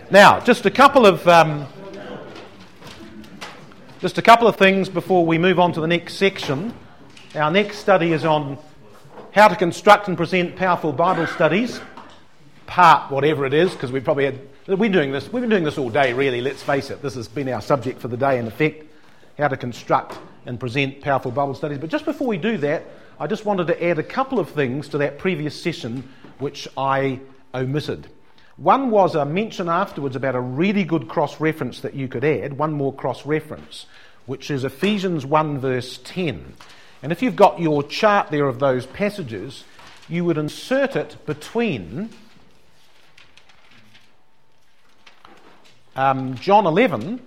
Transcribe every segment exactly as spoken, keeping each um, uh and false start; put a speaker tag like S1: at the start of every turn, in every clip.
S1: Now, just a couple of um, just a couple of things before we move on to the next section. Our next study is on how to construct and present powerful Bible studies, part whatever it is, because we probably had we're doing this. We've been doing this all day, really. Let's face it. This has been our subject for the day, in effect, how to construct and present powerful Bible studies. But just before we do that, I just wanted to add a couple of things to that previous session which I omitted. One was a mention afterwards about a really good cross-reference that you could add, one more cross-reference, which is Ephesians one verse ten. And if you've got your chart there of those passages, you would insert it between um, John eleven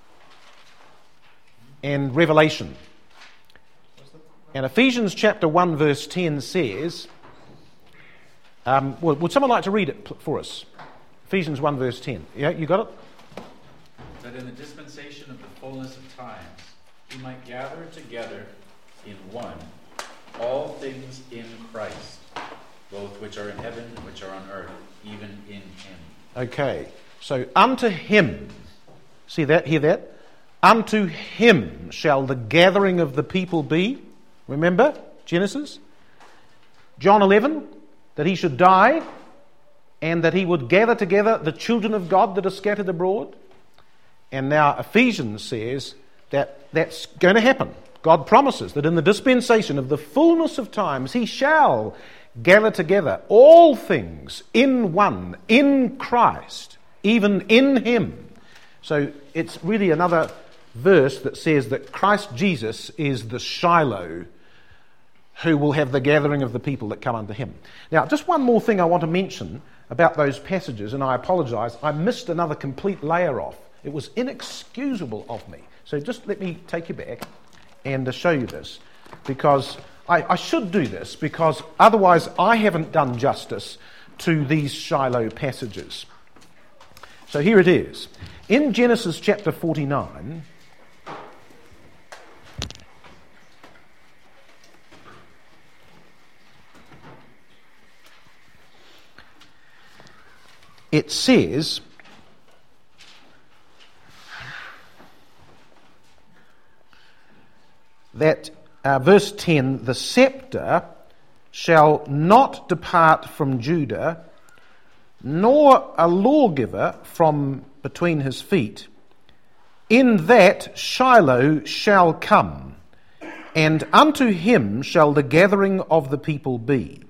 S1: and Revelation. And Ephesians chapter one verse ten says, um, well, would someone like to read it for us? Ephesians one verse ten. Yeah, you got it?
S2: That in the dispensation of the fullness of times he might gather together in one all things in Christ, both which are in heaven and which are on earth, even in him.
S1: Okay, so unto him, see that, hear that? Unto him shall the gathering of the people be. Remember, Genesis? John eleven, that he should die and that he would gather together the children of God that are scattered abroad. And now Ephesians says that that's going to happen. God promises that in the dispensation of the fullness of times he shall gather together all things in one, in Christ, even in him. So it's really another verse that says that Christ Jesus is the Shiloh who will have the gathering of the people that come unto him. Now, just one more thing I want to mention about those passages, and I apologise, I missed another complete layer off. It was inexcusable of me. So just let me take you back and uh, show you this, because I, I should do this, because otherwise I haven't done justice to these Shiloh passages. So here it is. In Genesis chapter forty-nine, it says that, uh, verse ten, the scepter shall not depart from Judah, nor a lawgiver from between his feet. In that Shiloh shall come, and unto him shall the gathering of the people be.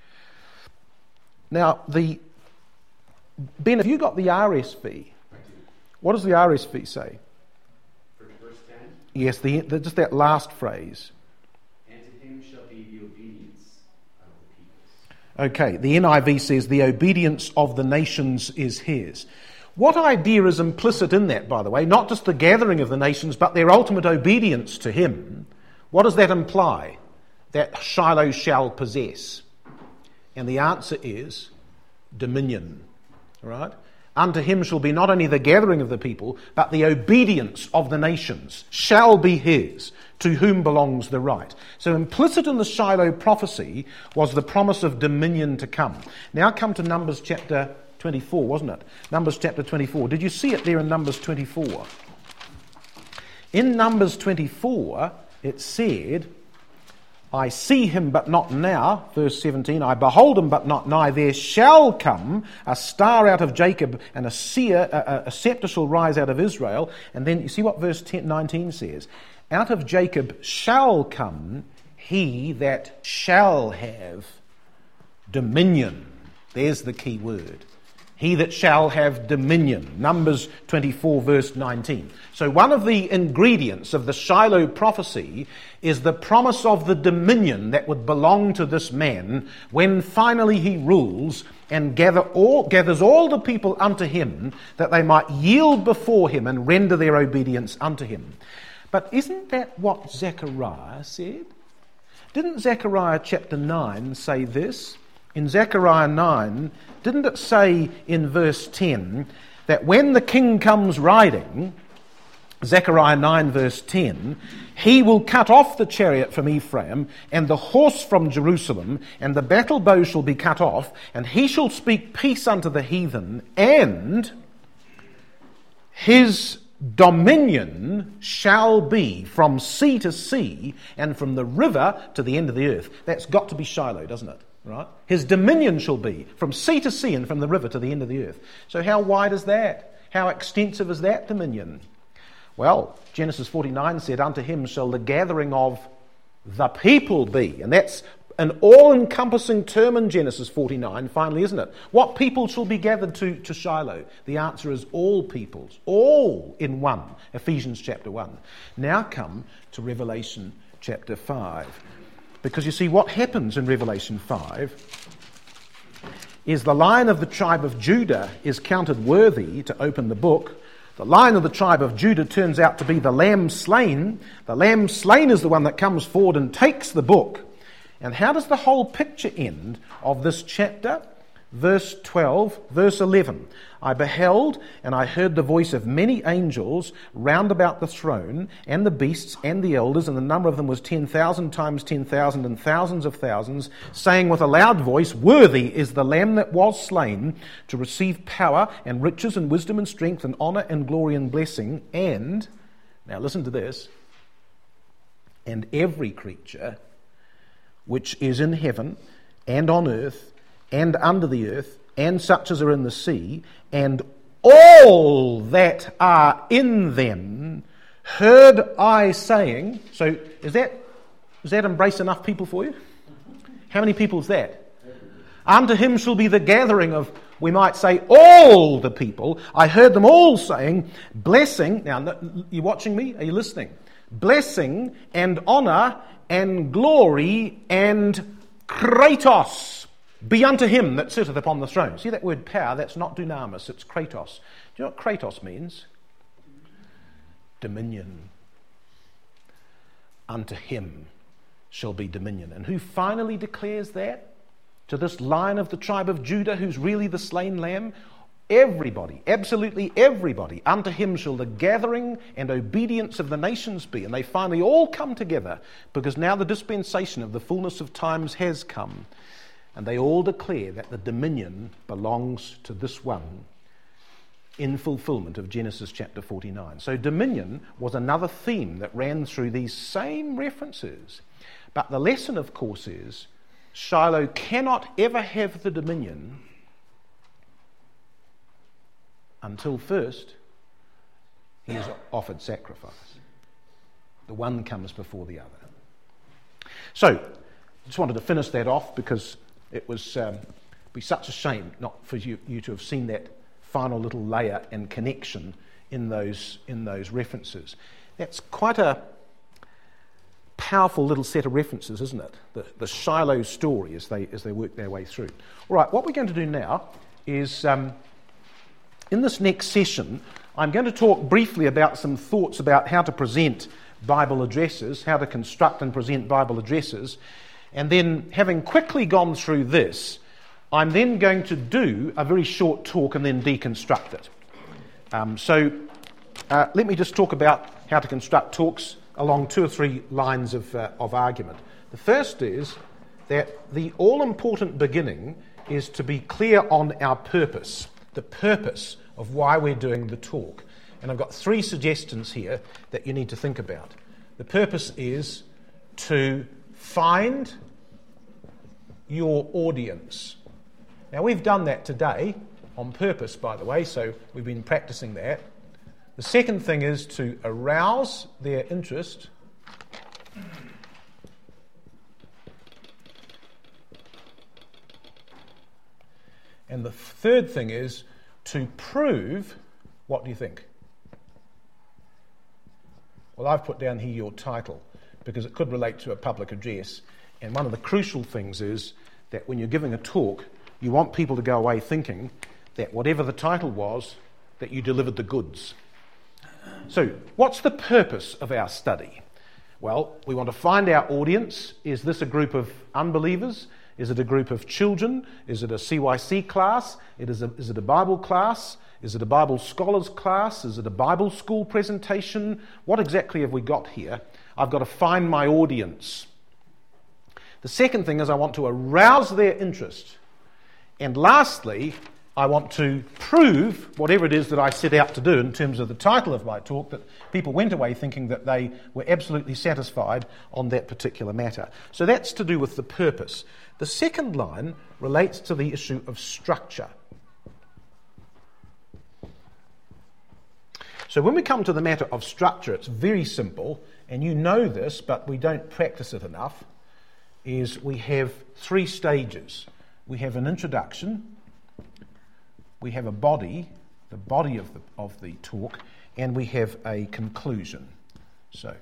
S1: Now, the Ben, have you got the R S V? What does the R S V say?
S3: For verse ten?
S1: Yes, the, the, just that last phrase.
S3: And to him shall be the obedience of the peoples.
S1: Okay, the N I V says the obedience of the nations is his. What idea is implicit in that, by the way? Not just the gathering of the nations, but their ultimate obedience to him. What does that imply? That Shiloh shall possess. And the answer is dominion. Right? Unto him shall be not only the gathering of the people, but the obedience of the nations shall be his, to whom belongs the right. So implicit in the Shiloh prophecy was the promise of dominion to come. Now come to Numbers chapter twenty-four, wasn't it? Numbers chapter twenty-four. Did you see it there in Numbers twenty-four? In Numbers twenty-four, it said, I see him but not now, verse seventeen, I behold him but not nigh, there shall come a star out of Jacob, and a seer, a, a scepter shall rise out of Israel. And then you see what verse nineteen says, out of Jacob shall come he that shall have dominion. There's the key word. He that shall have dominion. Numbers twenty-four verse nineteen. So one of the ingredients of the Shiloh prophecy is the promise of the dominion that would belong to this man when finally he rules and gather all, gathers all the people unto him, that they might yield before him and render their obedience unto him. But isn't that what Zechariah said? Didn't Zechariah chapter nine say this? In Zechariah nine, didn't it say in verse ten that when the king comes riding, Zechariah nine verse ten, he will cut off the chariot from Ephraim and the horse from Jerusalem, and the battle bow shall be cut off, and he shall speak peace unto the heathen, and his dominion shall be from sea to sea and from the river to the end of the earth. That's got to be Shiloh, doesn't it? Right? His dominion shall be from sea to sea and from the river to the end of the earth. So how wide is that? How extensive is that dominion? Well, Genesis forty-nine said, unto him shall the gathering of the people be. And that's an all-encompassing term in Genesis forty-nine, finally, isn't it? What people shall be gathered to, to Shiloh? The answer is all peoples, all in one, Ephesians chapter one. Now come to Revelation chapter five. Because you see, what happens in Revelation five is the Lion of the tribe of Judah is counted worthy to open the book. The Lion of the tribe of Judah turns out to be the Lamb slain. The Lamb slain is the one that comes forward and takes the book. And how does the whole picture end of this chapter? Verse twelve, verse eleven. I beheld and I heard the voice of many angels round about the throne and the beasts and the elders, and the number of them was ten thousand times ten thousand and thousands of thousands, saying with a loud voice, worthy is the Lamb that was slain to receive power and riches and wisdom and strength and honour and glory and blessing. And, now listen to this, and every creature which is in heaven and on earth and under the earth, and such as are in the sea, and all that are in them, heard I saying. So is that does that embrace enough people for you? How many people is that? Unto him shall be the gathering of, we might say, all the people. I heard them all saying, blessing. Now, you watching me? Are you listening? Blessing and honour and glory and kratos be unto him that sitteth upon the throne. See that word power? That's not dunamis, it's kratos. Do you know what kratos means? Dominion. Unto him shall be dominion. And who finally declares that? To this Lion of the tribe of Judah, who's really the slain lamb? Everybody, absolutely everybody. Unto him shall the gathering and obedience of the nations be. And they finally all come together, because now the dispensation of the fullness of times has come. And they all declare that the dominion belongs to this one in fulfillment of Genesis chapter forty-nine. So dominion was another theme that ran through these same references. But the lesson, of course, is Shiloh cannot ever have the dominion until first he has offered sacrifice. The one comes before the other. So, I just wanted to finish that off because it was um, be such a shame not for you, you to have seen that final little layer and connection in those in those references. That's quite a powerful little set of references, isn't it? The, the Shiloh story as they as they work their way through. All right, what we're going to do now is, um, in this next session, I'm going to talk briefly about some thoughts about how to present Bible addresses, how to construct and present Bible addresses. And then, having quickly gone through this, I'm then going to do a very short talk and then deconstruct it. Um, so, uh, let me just talk about how to construct talks along two or three lines of, uh, of argument. The first is that the all-important beginning is to be clear on our purpose, the purpose of why we're doing the talk. And I've got three suggestions here that you need to think about. The purpose is to find your audience. Now, we've done that today on purpose, by the way, so we've been practicing that. The second thing is to arouse their interest. And the third thing is to prove, what do you think? Well, I've put down here your title, because it could relate to a public address. And one of the crucial things is that when you're giving a talk, you want people to go away thinking that whatever the title was, that you delivered the goods. So, what's the purpose of our study? Well, we want to find our audience. Is this a group of unbelievers? Is it a group of children? Is it a C Y C class? It is, a, is it a Bible class? Is it a Bible scholars class? Is it a Bible school presentation? What exactly have we got here? I've got to find my audience. The second thing is I want to arouse their interest. And lastly, I want to prove whatever it is that I set out to do in terms of the title of my talk, that people went away thinking that they were absolutely satisfied on that particular matter. So that's to do with the purpose. The second line relates to the issue of structure. So when we come to the matter of structure, it's very simple, and you know this, but we don't practice it enough, is we have three stages. We have an introduction, we have a body, the body of the, of the talk, and we have a conclusion. So,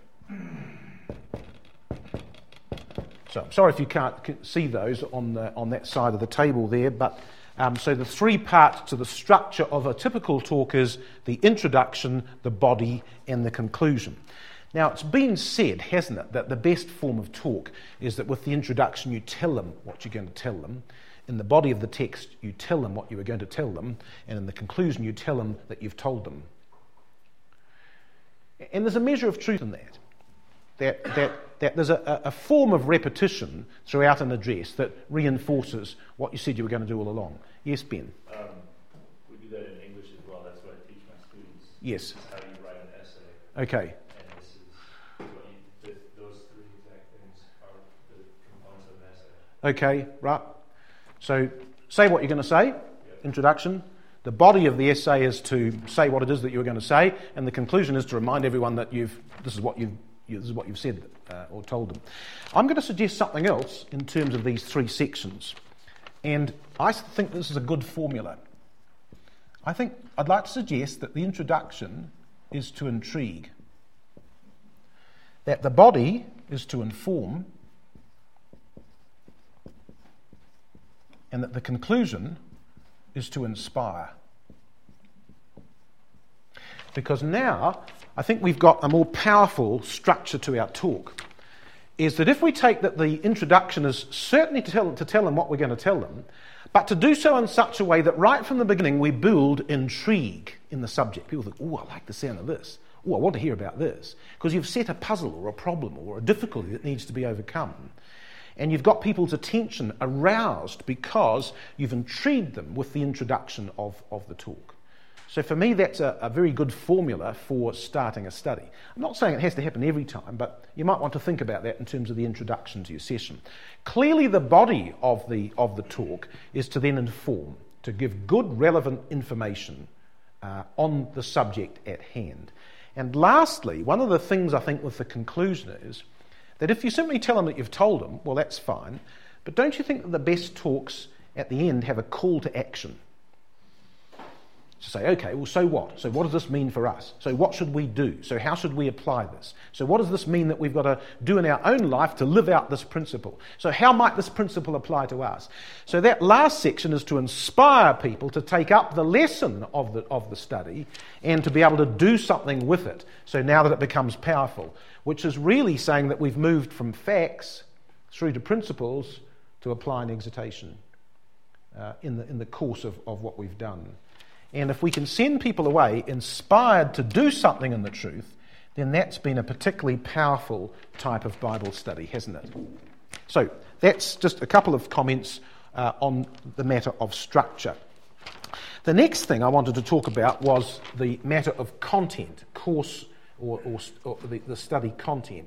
S1: so I'm sorry if you can't see those on the, on that side of the table there, but um, so the three parts to the structure of a typical talk is the introduction, the body, and the conclusion. Now, it's been said, hasn't it, that the best form of talk is that with the introduction you tell them what you're going to tell them, in the body of the text you tell them what you were going to tell them, and in the conclusion you tell them that you've told them. And there's a measure of truth in that, that, that, that there's a, a form of repetition throughout an address that reinforces what you said you were going to do all along. Yes, Ben?
S4: Um, we do that in English as well. That's what I teach my students.
S1: Yes.
S4: This is how you write an essay.
S1: Okay.
S4: And this is what you, th- those three exact things are the components of an essay.
S1: Okay, right. So say what you're going to say,
S4: Yep.
S1: Introduction. The body of the essay is to say what it is that you're going to say, and the conclusion is to remind everyone that you've this is what you've you, this is what you've said uh, or told them. I'm going to suggest something else in terms of these three sections, and I think this is a good formula. I think I'd like to suggest that the introduction is to intrigue, that the body is to inform, and that the conclusion is to inspire. Because now, I think we've got a more powerful structure to our talk, is that if we take that the introduction is certainly to tell, to tell them what we're going to tell them, but to do so in such a way that right from the beginning we build intrigue in the subject. People think, oh, I like the sound of this. Oh, I want to hear about this. Because you've set a puzzle or a problem or a difficulty that needs to be overcome. And you've got people's attention aroused because you've intrigued them with the introduction of, of the talk. So for me, that's a, a very good formula for starting a study. I'm not saying it has to happen every time, but you might want to think about that in terms of the introduction to your session. Clearly, the body of the, of the talk is to then inform, to give good, relevant information uh, on the subject at hand. And lastly, one of the things I think with the conclusion is that if you simply tell them that you've told them, well, that's fine, but don't you think that the best talks at the end have a call to action? To say, okay, well, so what? So what does this mean for us? So what should we do? So how should we apply this? So what does this mean that we've got to do in our own life to live out this principle? So how might this principle apply to us? So that last section is to inspire people to take up the lesson of the, of the study and to be able to do something with it. So now that it becomes powerful, which is really saying that we've moved from facts through to principles to applying exhortation uh, in the in the course of, of what we've done. And if we can send people away inspired to do something in the truth, then that's been a particularly powerful type of Bible study, hasn't it? So that's just a couple of comments uh, on the matter of structure. The next thing I wanted to talk about was the matter of content, course or, or, or the, the study content.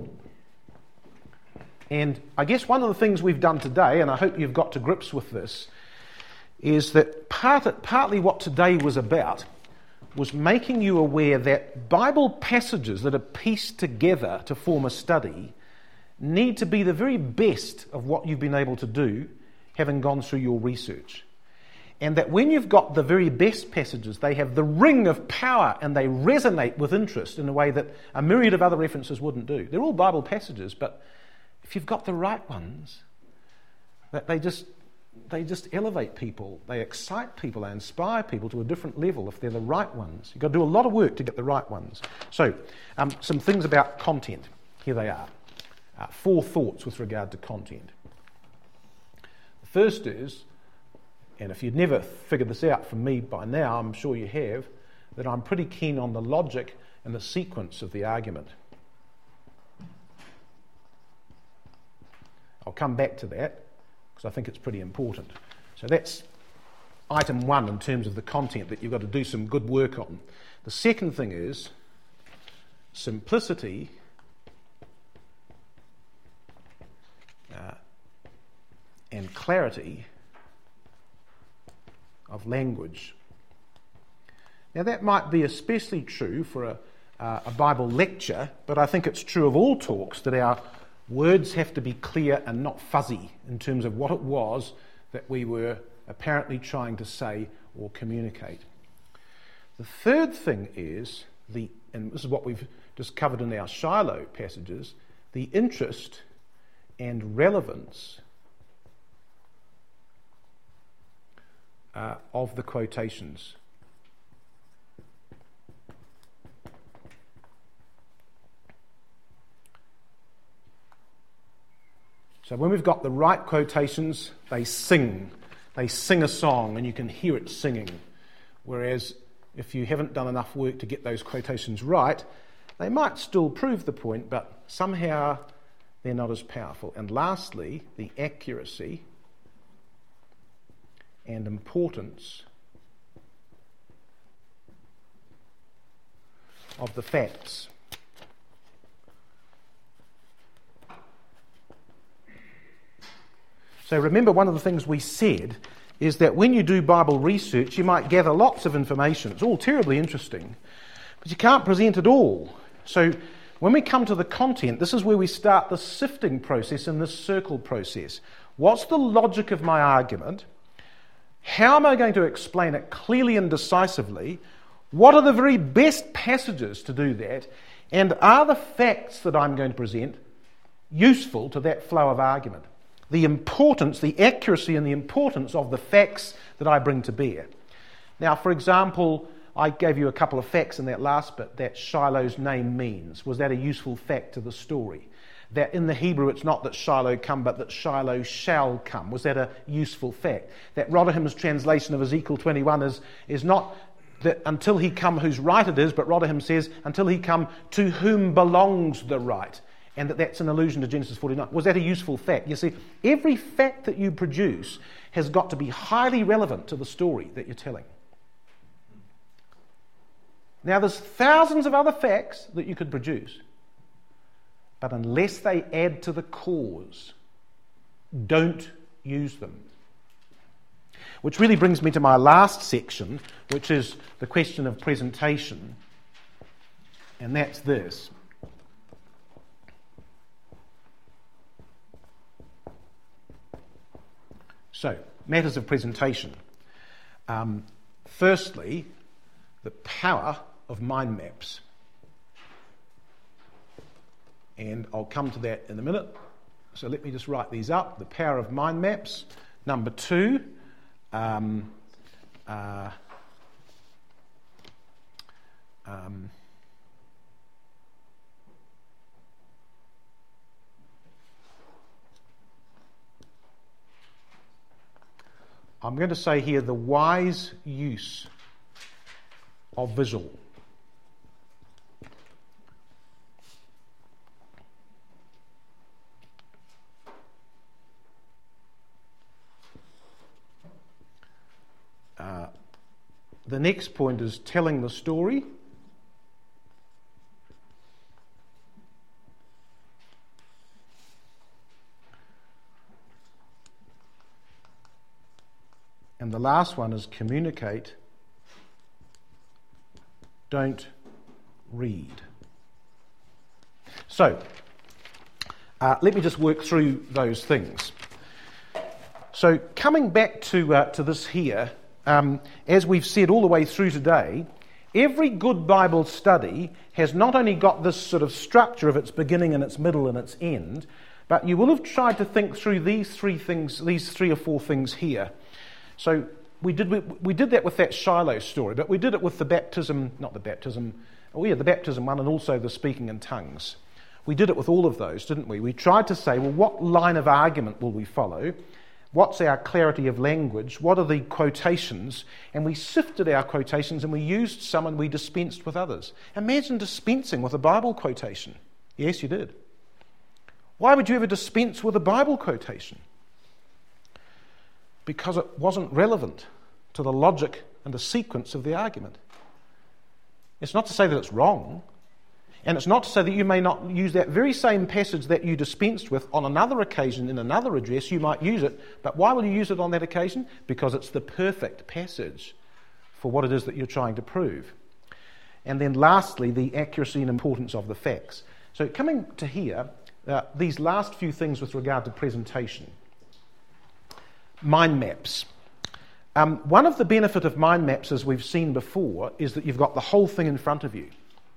S1: And I guess one of the things we've done today, and I hope you've got to grips with this, is that part, partly what today was about was making you aware that Bible passages that are pieced together to form a study need to be the very best of what you've been able to do, having gone through your research. And that when you've got the very best passages, they have the ring of power and they resonate with interest in a way that a myriad of other references wouldn't do. They're all Bible passages, but if you've got the right ones, that they just... They just elevate people, they excite people, they inspire people to a different level if they're the right ones. You've got to do a lot of work to get the right ones. So, um, some things about content. Here they are. Uh, four thoughts with regard to content. The first is, and if you'd never figured this out from me by now, I'm sure you have, that I'm pretty keen on the logic and the sequence of the argument. I'll come back to that, because I think it's pretty important. So that's item one in terms of the content that you've got to do some good work on. The second thing is simplicity uh, and clarity of language. Now that might be especially true for a, uh, a Bible lecture, but I think it's true of all talks that our words have to be clear and not fuzzy in terms of what it was that we were apparently trying to say or communicate. The third thing is, the, and this is what we've just covered in our Shiloh passages, the interest and relevance uh, of the quotations. So when we've got the right quotations, they sing. They sing a song and you can hear it singing. Whereas if you haven't done enough work to get those quotations right, they might still prove the point, but somehow they're not as powerful. And lastly, the accuracy and importance of the facts. So remember, one of the things we said is that when you do Bible research, you might gather lots of information. It's all terribly interesting, but you can't present it all. So when we come to the content, this is where we start the sifting process and the circle process. What's the logic of my argument? How am I going to explain it clearly and decisively? What are the very best passages to do that? And are the facts that I'm going to present useful to that flow of argument? The importance, the accuracy and the importance of the facts that I bring to bear. Now, for example, I gave you a couple of facts in that last bit, that Shiloh's name means. Was that a useful fact to the story? That in the Hebrew it's not that Shiloh come, but that Shiloh shall come. Was that a useful fact? That Rotherham's translation of Ezekiel twenty-one is, is not that until he come whose right it is, but Rotherham says until he come to whom belongs the right. And that that's an allusion to Genesis forty-nine. Was that a useful fact? You see, every fact that you produce has got to be highly relevant to the story that you're telling. Now, there's thousands of other facts that you could produce, but unless they add to the cause, don't use them. Which really brings me to my last section, which is the question of presentation, and that's this. So, matters of presentation. Um, firstly, the power of mind maps. And I'll come to that in a minute. So let me just write these up. The power of mind maps. Number two, um, uh, um, I'm going to say here the wise use of visual. Uh, the next point is telling the story. And the last one is communicate, don't read. So, uh, let me just work through those things. So, coming back to uh, to this here, um, as we've said all the way through today, every good Bible study has not only got this sort of structure of its beginning and its middle and its end, but you will have tried to think through these three things, these three or four things here. So we did we, we did that with that Shiloh story, but we did it with the baptism, not the baptism, oh yeah, the baptism one, and also the speaking in tongues. We did it with all of those, didn't we? We tried to say, well, what line of argument will we follow? What's our clarity of language? What are the quotations? And we sifted our quotations and we used some and we dispensed with others. Imagine dispensing with a Bible quotation. Yes, you did. Why would you ever dispense with a Bible quotation? Because it wasn't relevant to the logic and the sequence of the argument. It's not to say that it's wrong, and it's not to say that you may not use that very same passage that you dispensed with on another occasion in another address. You might use it, but why will you use it on that occasion? Because it's the perfect passage for what it is that you're trying to prove. And then lastly, the accuracy and importance of the facts. So coming to here, uh, these last few things with regard to presentation. Mind maps. Um, one of the benefits of mind maps, as we've seen before, is that you've got the whole thing in front of you.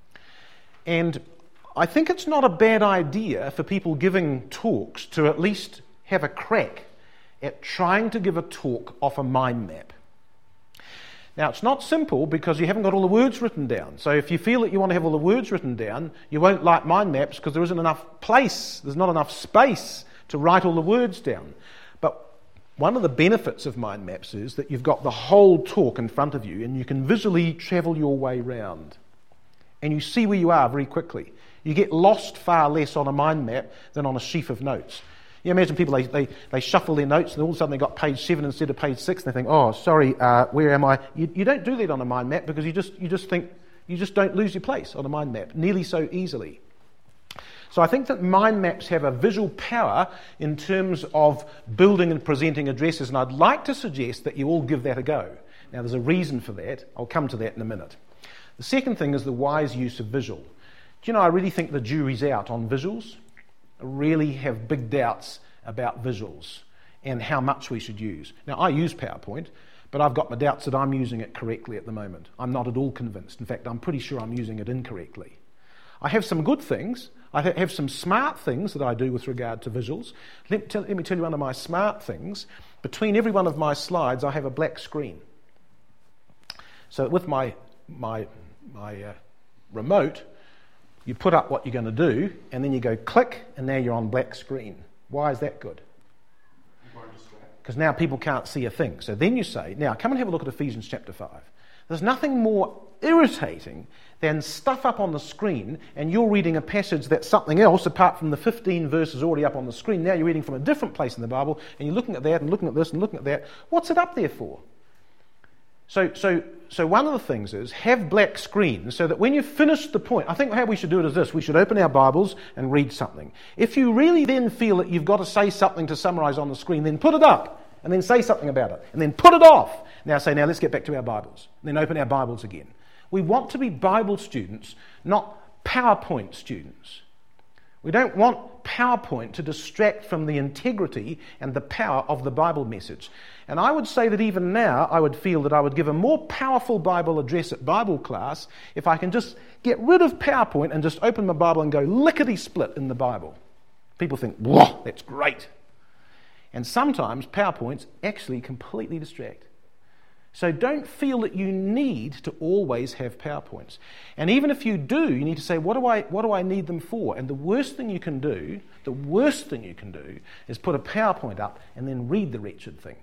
S1: And I think it's not a bad idea for people giving talks to at least have a crack at trying to give a talk off a mind map. Now, it's not simple because you haven't got all the words written down. So if you feel that you want to have all the words written down, you won't like mind maps because there isn't enough place, there's not enough space to write all the words down. But one of the benefits of mind maps is that you've got the whole talk in front of you and you can visually travel your way round. And you see where you are very quickly. You get lost far less on a mind map than on a sheaf of notes. You imagine people, they, they, they shuffle their notes and all of a sudden they got page seven instead of page six and they think, oh, sorry, uh, where am I? You, you don't do that on a mind map because you just, you just think, you just don't lose your place on a mind map nearly so easily. So I think that mind maps have a visual power in terms of building and presenting addresses, and I'd like to suggest that you all give that a go. Now, there's a reason for that. I'll come to that in a minute. The second thing is the wise use of visual. Do you know, I really think the jury's out on visuals. I really have big doubts about visuals and how much we should use. Now, I use PowerPoint, but I've got my doubts that I'm using it correctly at the moment. I'm not at all convinced. In fact, I'm pretty sure I'm using it incorrectly. I have some good things. I have some smart things that I do with regard to visuals. Let, tell, let me tell you one of my smart things. Between every one of my slides, I have a black screen. So with my my my uh, remote, you put up what you're going to do, and then you go click, and now you're on black screen. Why is that good? Because now people can't see a thing. So then you say, now come and have a look at Ephesians chapter five. There's nothing more irritating than stuff up on the screen, and you're reading a passage that's something else apart from the fifteen verses already up on the screen. Now you're reading from a different place in the Bible, and you're looking at that, and looking at this, and looking at that. What's it up there for? So, so, so one of the things is have black screens so that when you've finished the point, I think how we should do it is this: we should open our Bibles and read something. If you really then feel that you've got to say something to summarize on the screen, then put it up and then say something about it and then put it off. Now say, now let's get back to our Bibles. And then open our Bibles again. We want to be Bible students, not PowerPoint students. We don't want PowerPoint to distract from the integrity and the power of the Bible message. And I would say that even now, I would feel that I would give a more powerful Bible address at Bible class if I can just get rid of PowerPoint and just open my Bible and go lickety-split in the Bible. People think, whoa, that's great. And sometimes PowerPoints actually completely distract. So don't feel that you need to always have PowerPoints. And even if you do, you need to say, what do I what do I need them for? And the worst thing you can do, the worst thing you can do is put a PowerPoint up and then read the wretched thing.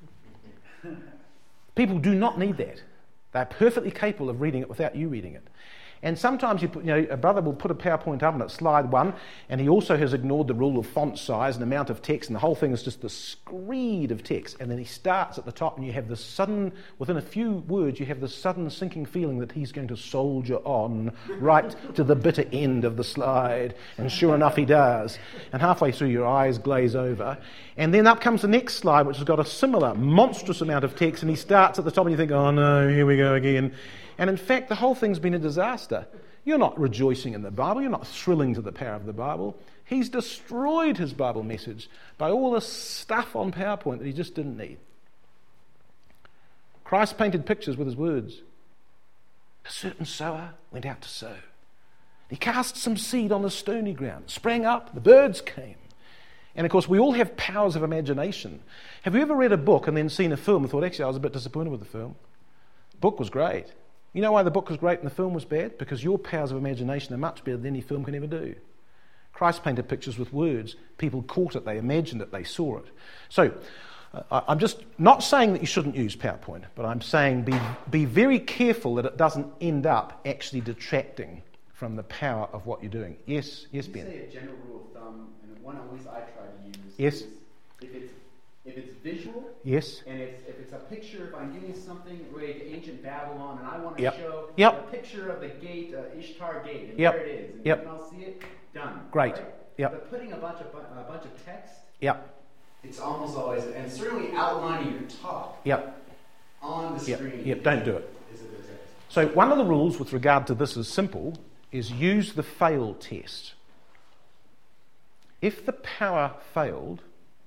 S1: People do not need that. They're perfectly capable of reading it without you reading it. And sometimes you, put, you know, a brother will put a PowerPoint up and it's slide one, and he also has ignored the rule of font size and amount of text, and the whole thing is just the screed of text. And then he starts at the top, and you have this sudden, within a few words, you have this sudden sinking feeling that he's going to soldier on right to the bitter end of the slide. And sure enough, he does. And halfway through, your eyes glaze over. And then up comes the next slide, which has got a similar monstrous amount of text, and he starts at the top, and you think, oh no, here we go again. And in fact, the whole thing's been a disaster. You're not rejoicing in the Bible. You're not thrilling to the power of the Bible. He's destroyed his Bible message by all this stuff on PowerPoint that he just didn't need. Christ painted pictures with his words. A certain sower went out to sow. He cast some seed on the stony ground, sprang up, the birds came. And of course, we all have powers of imagination. Have you ever read a book and then seen a film and thought, actually, I was a bit disappointed with the film? The book was great. You know why the book was great and the film was bad? Because your powers of imagination are much better than any film can ever do. Christ painted pictures with words. People caught it, they imagined it, they saw it. So, uh, I'm just not saying that you shouldn't use PowerPoint, but I'm saying be, be very careful that it doesn't end up actually detracting from the power of what you're doing. Yes, yes, Ben?
S3: You say a general rule of thumb, and one always I try to use
S1: yes.
S3: is if it's if it's visual,
S1: Yes.
S3: and it's, if it's a picture, if I'm getting something related to ancient Babylon, and I want to
S1: Yep.
S3: show
S1: Yep.
S3: a picture of the gate, uh, Ishtar Gate, and
S1: Yep.
S3: there it is, and
S1: Yep.
S3: you can all see it, done.
S1: Great.
S3: Right?
S1: Yep.
S3: But putting a bunch of bu- a bunch of text,
S1: Yep.
S3: it's almost always, and certainly outlining your talk
S1: Yep.
S3: on the
S1: Yep.
S3: screen.
S1: Yep. Don't do it.
S3: Is a disaster.
S1: So one of the rules with regard to this is simple, is use the fail test. If the power failed,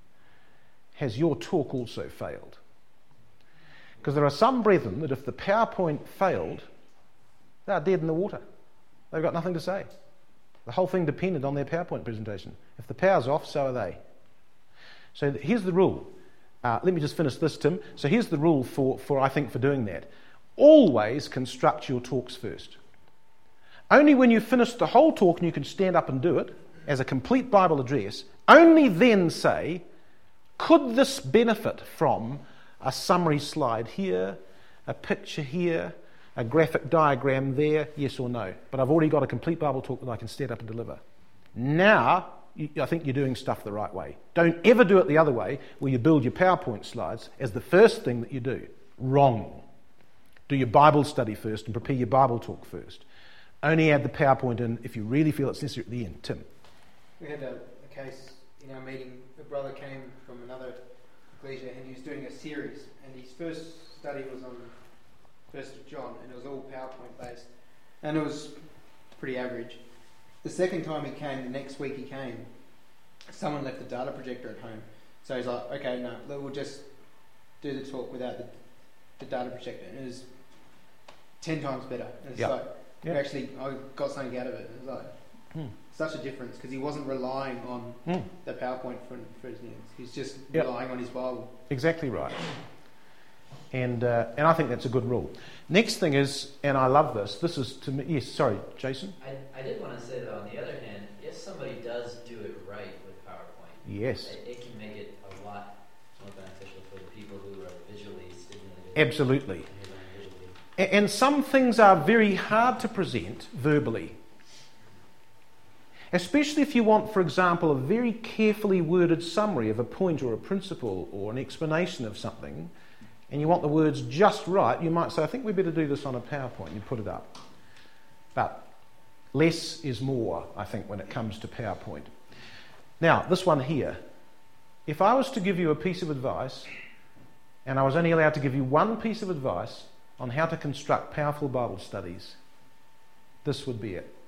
S1: has your talk also failed? Because there are some brethren that if the PowerPoint failed, they are dead in the water. They've got nothing to say. The whole thing depended on their PowerPoint presentation. If the power's off, so are they. So th- here's the rule. Uh, let me just finish this, Tim. So here's the rule for, for, I think, for doing that. Always construct your talks first. Only when you've finished the whole talk and you can stand up and do it as a complete Bible address, only then say, could this benefit from a summary slide here, a picture here, a graphic diagram there, yes or no? But I've already got a complete Bible talk that I can stand up and deliver. Now, you, I think you're doing stuff the right way. Don't ever do it the other way, where you build your PowerPoint slides as the first thing that you do. Wrong. Do your Bible study first and prepare your Bible talk first. Only add the PowerPoint in if you really feel it's necessary at the end. Tim.
S5: We had a, a case in our meeting. A brother came from another ecclesia and he was doing a series. And his first study was on First of John, and it was all PowerPoint based. And it was pretty average. The second time he came, the next week he came, someone left the data projector at home. So he's like, okay, no, we'll just do the talk without the, the data projector. And it was ten times better. And it's
S1: Yep.
S5: like,
S1: Yep.
S5: actually, I got something out of it. It was like,
S1: Hmm.
S5: such a difference, because he wasn't relying on
S1: Hmm.
S5: the PowerPoint for, for his needs. He's just
S1: Yep.
S5: relying on his Bible.
S1: Exactly right. And uh, and I think that's a good rule. Next thing is, and I love this, this is to me, yes, sorry, Jason?
S6: I, I did want to say that on the other hand, if somebody does do it right with PowerPoint,
S1: Yes.
S6: it, it can make it a lot more beneficial for the people who are visually stimulated.
S1: Absolutely.
S6: And who learn visually.
S1: A- And some things are very hard to present verbally. Especially if you want, for example, a very carefully worded summary of a point or a principle or an explanation of something, and you want the words just right, you might say, I think we better do this on a PowerPoint, and you put it up. But less is more, I think, when it comes to PowerPoint. Now, this one here. If I was to give you a piece of advice, and I was only allowed to give you one piece of advice on how to construct powerful Bible studies, this would be it.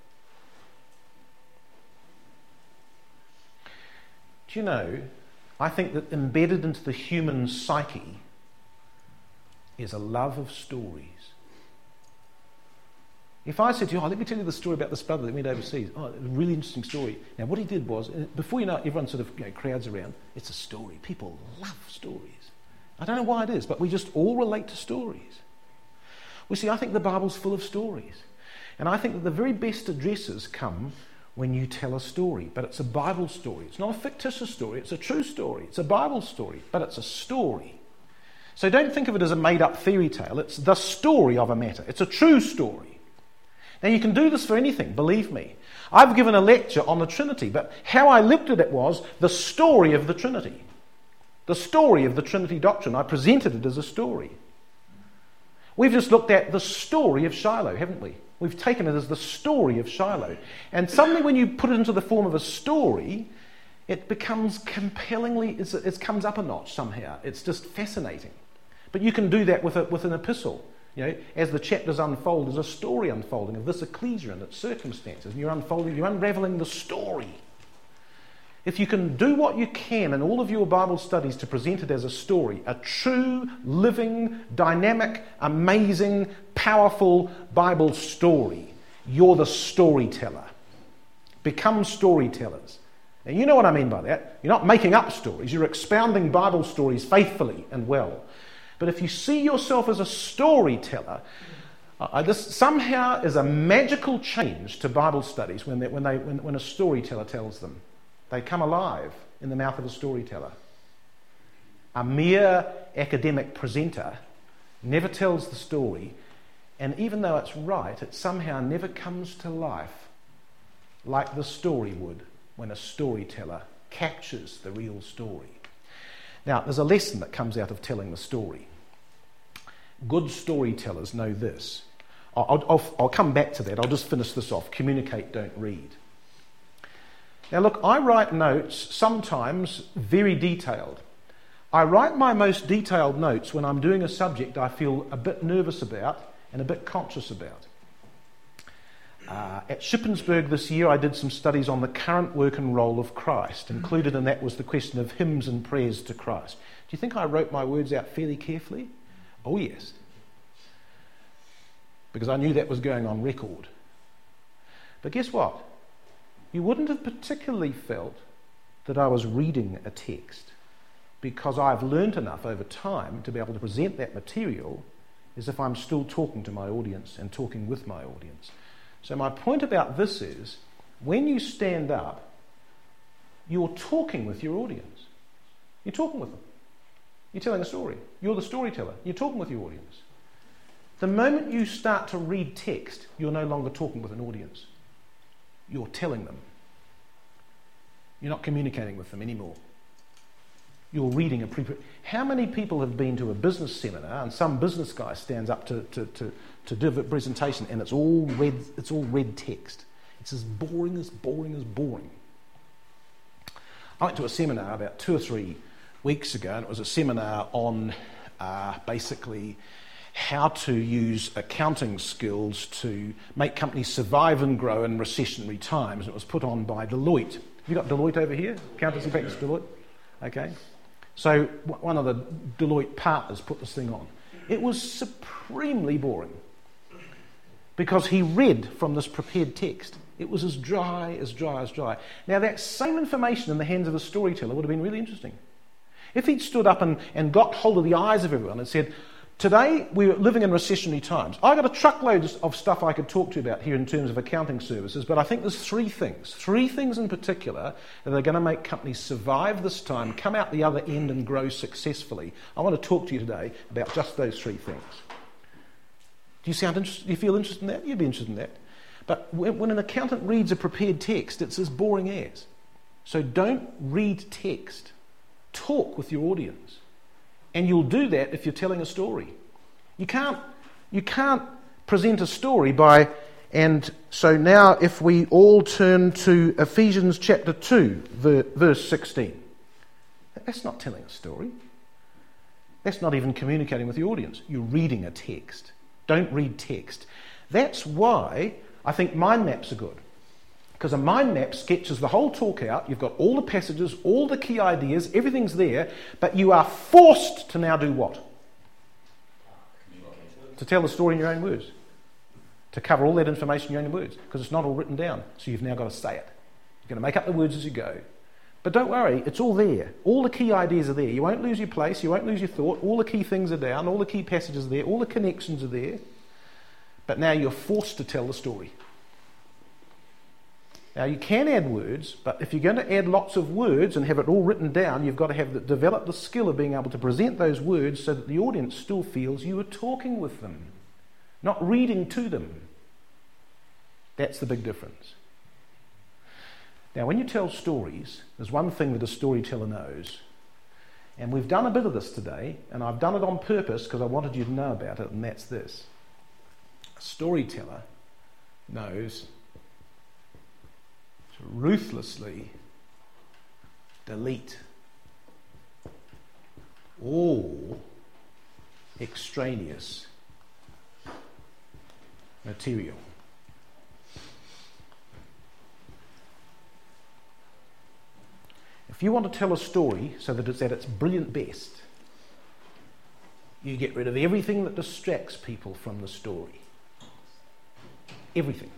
S1: Do you know, I think that embedded into the human psyche is a love of stories. If I said to you, oh, let me tell you the story about this brother that went overseas. Oh, a really interesting story. Now, what he did was, before you know it, everyone sort of, you know, crowds around. It's a story. People love stories. I don't know why it is, but we just all relate to stories. Well, see, I think the Bible's full of stories. And I think that the very best addresses come when you tell a story. But it's a Bible story. It's not a fictitious story. It's a true story. It's a Bible story. But it's a story. So don't think of it as a made-up fairy tale. It's the story of a matter. It's a true story. Now, you can do this for anything, believe me. I've given a lecture on the Trinity, but how I looked at it was the story of the Trinity. The story of the Trinity doctrine. I presented it as a story. We've just looked at the story of Shiloh, haven't we? We've taken it as the story of Shiloh. And suddenly when you put it into the form of a story, it becomes compellingly, it's, it comes up a notch somehow. It's just fascinating. But you can do that with, a, with an epistle. You know, as the chapters unfold, there's a story unfolding of this ecclesia and its circumstances. And you're unfolding, you're unraveling the story. If you can do what you can in all of your Bible studies to present it as a story, a true, living, dynamic, amazing, powerful Bible story, you're the storyteller. Become storytellers. Now, you know what I mean by that. You're not making up stories. You're expounding Bible stories faithfully and well. But if you see yourself as a storyteller, uh, this somehow is a magical change to Bible studies when, they, when, they, when, when a storyteller tells them. They come alive in the mouth of a storyteller. A mere academic presenter never tells the story, and even though it's right, it somehow never comes to life like the story would when a storyteller captures the real story. Now, there's a lesson that comes out of telling the story. Good storytellers know this. I'll, I'll, I'll come back to that. I'll just finish this off. Communicate, don't read. Now look, I write notes, sometimes very detailed. I write my most detailed notes when I'm doing a subject I feel a bit nervous about and a bit conscious about. Uh, at Shippensburg this year, I did some studies on the current work and role of Christ. Included in that was the question of hymns and prayers to Christ. Do you think I wrote my words out fairly carefully? Oh yes. Because I knew that was going on record. But guess what? You wouldn't have particularly felt that I was reading a text, because I've learnt enough over time to be able to present that material as if I'm still talking to my audience and talking with my audience. So my point about this is, when you stand up, you're talking with your audience. You're talking with them. You're telling a story. You're the storyteller. You're talking with your audience. The moment you start to read text, you're no longer talking with an audience. You're telling them. You're not communicating with them anymore. You're reading a pre. How many people have been to a business seminar and some business guy stands up to, to, to, to do a presentation and it's all red, it's all red text. It's as boring as boring as boring. I went to a seminar about two or three weeks ago, and it was a seminar on uh, basically how to use accounting skills to make companies survive and grow in recessionary times. And it was put on by Deloitte. Have you got Deloitte over here? Accountancy practice Deloitte? Okay. So one of the Deloitte partners put this thing on. It was supremely boring because he read from this prepared text. It was as dry, as dry, as dry. Now that same information in the hands of a storyteller would have been really interesting. If he'd stood up and, and got hold of the eyes of everyone and said, today we're living in recessionary times. I've got a truckload of stuff I could talk to you about here in terms of accounting services, but I think there's three things, three things in particular that are going to make companies survive this time, come out the other end and grow successfully. I want to talk to you today about just those three things. Do you sound interested? Do you feel interested in that? You'd be interested in that. But when, when an accountant reads a prepared text, it's as boring as. So don't read text. Talk with your audience. And you'll do that if you're telling a story. You can't, you can't present a story by... And so now if we all turn to Ephesians chapter two, verse sixteen. That's not telling a story. That's not even communicating with the audience. You're reading a text. Don't read text. That's why I think mind maps are good. Because a mind map sketches the whole talk out. You've got all the passages, all the key ideas, everything's there, but you are forced to now do what? To tell the story in your own words. To cover all that information in your own words, because it's not all written down. So you've now got to say it. You're going to make up the words as you go. But don't worry, it's all there. All the key ideas are there. You won't lose your place, you won't lose your thought. All the key things are down, all the key passages are there, all the connections are there. But now you're forced to tell the story. Now, you can add words, but if you're going to add lots of words and have it all written down, you've got to have the, develop the skill of being able to present those words so that the audience still feels you are talking with them, not reading to them. That's the big difference. Now, when you tell stories, there's one thing that a storyteller knows, and we've done a bit of this today, and I've done it on purpose because I wanted you to know about it, and that's this. A storyteller knows to ruthlessly delete all extraneous material. If you want to tell a story so that it's at its brilliant best, you get rid of everything that distracts people from the story. Everything.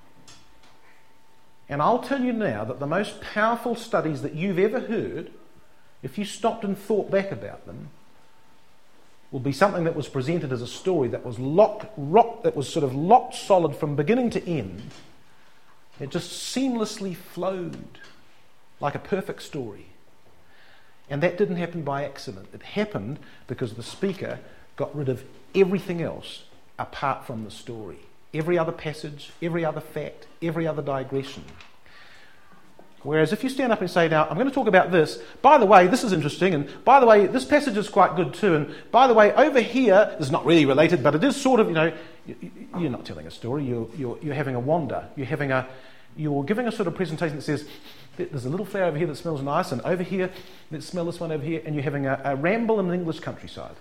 S1: And I'll tell you now that the most powerful studies that you've ever heard, if you stopped and thought back about them, will be something that was presented as a story that was locked, rock, that was sort of locked solid from beginning to end. It just seamlessly flowed like a perfect story. And that didn't happen by accident. It happened because the speaker got rid of everything else apart from the story. Every other passage, every other fact, every other digression. Whereas if you stand up and say, now, I'm going to talk about this, by the way, this is interesting, and by the way, this passage is quite good too, and by the way, over here, is not really related, but it is sort of, you know, you're not telling a story, you're, you're, you're having a wander, you're having a, you're giving a sort of presentation that says, there's a little flower over here that smells nice, and over here, let's smell this one over here, and you're having a, a ramble in the English countryside.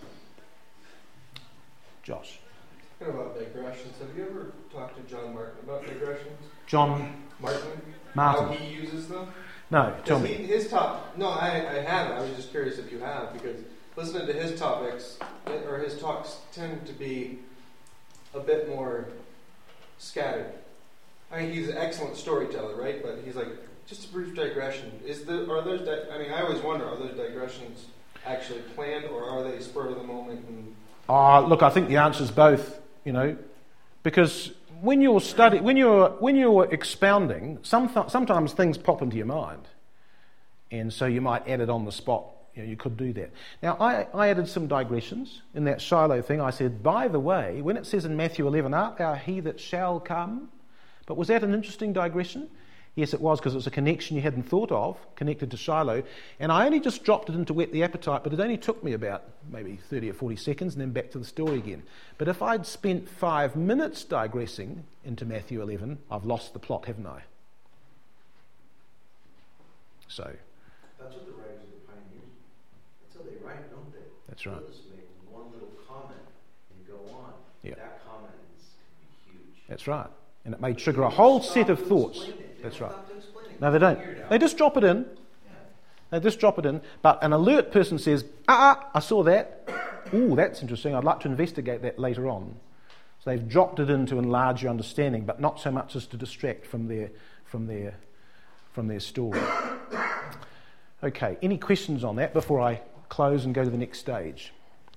S1: Josh.
S7: Talking about digressions, have you ever talked to John Martin about digressions?
S1: John
S7: Martin?
S1: Martin.
S7: How he uses them?
S1: No, tell
S7: He,
S1: me.
S7: his top, no, I, I haven't. I was just curious if you have, because listening to his topics, or his talks tend to be a bit more scattered. I mean, he's an excellent storyteller, right? But he's like, just a brief digression. Is the are those? Di- I mean, I always wonder: are those digressions actually planned, or are they spur of the moment? And
S1: Uh, look, I think the answer is both. You know, because when you're study, when you're when you're expounding, some th- sometimes things pop into your mind, and so you might add it on the spot. You know, you could do that. Now, I, I added some digressions in that Shiloh thing. I said, by the way, when it says in Matthew eleven, art thou he that shall come? But was that an interesting digression? Yes, it was, because it was a connection you hadn't thought of, connected to Shiloh. And I only just dropped it in to whet the appetite, but it only took me about maybe thirty or forty seconds and then back to the story again. But if I'd spent five minutes digressing into Matthew eleven, I've lost the plot, haven't I? So.
S8: That's what the writers of the pioneers, that's how they write, don't they?
S1: That's right.
S8: They'll just make one little comment and go on.
S1: Yeah.
S8: That comment is can be huge.
S1: That's right. And it may trigger a whole set of thoughts. That's right. No, they don't. They just drop it in. They just drop it in. But an alert person says, ah, ah I saw that. Ooh, that's interesting. I'd like to investigate that later on. So they've dropped it in to enlarge your understanding, but not so much as to distract from their, from their, from their story. Okay, any questions on that before I close and go to the next stage?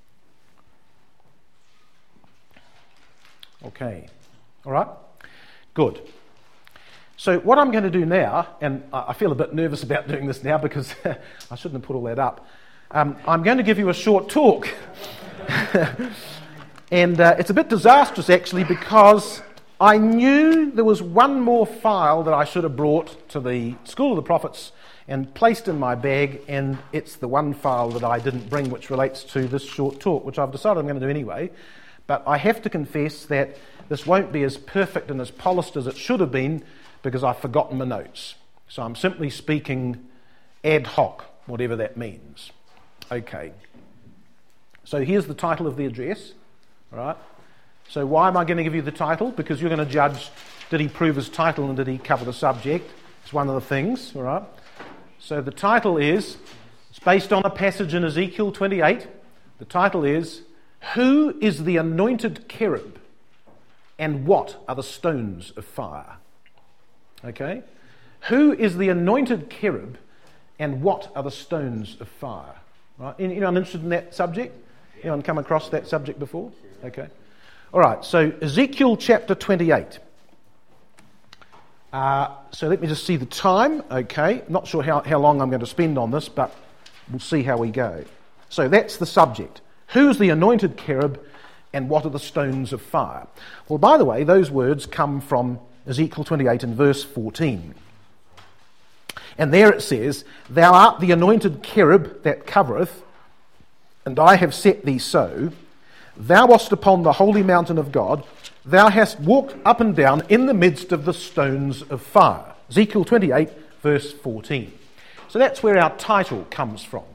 S1: Okay. All right? Good. So what I'm going to do now, and I feel a bit nervous about doing this now because I shouldn't have put all that up. Um, I'm going to give you a short talk. and uh, it's a bit disastrous actually, because I knew there was one more file that I should have brought to the School of the Prophets and placed in my bag, and it's the one file that I didn't bring, which relates to this short talk, which I've decided I'm going to do anyway. But I have to confess that this won't be as perfect and as polished as it should have been, because I've forgotten my notes. So I'm simply speaking ad hoc, whatever that means. Okay. So here's the title of the address. All right. So why am I going to give you the title? Because you're going to judge, did he prove his title and did he cover the subject? It's one of the things. All right. So the title is, it's based on a passage in Ezekiel twenty-eight. The title is, Who is the anointed cherub, and what are the stones of fire? Okay? Who is the anointed cherub, and what are the stones of fire? Right? Anyone interested in that subject? Anyone come across that subject before? Okay. All right, so Ezekiel chapter twenty-eight. Uh, so let me just see the time. Okay, not sure how, how long I'm going to spend on this, but we'll see how we go. So that's the subject. Who's the anointed cherub, and what are the stones of fire? Well, by the way, those words come from Ezekiel twenty-eight and verse fourteen. And there it says, Thou art the anointed cherub that covereth, and I have set thee so. Thou wast upon the holy mountain of God. Thou hast walked up and down in the midst of the stones of fire. Ezekiel twenty-eight, verse fourteen. So that's where our title comes from.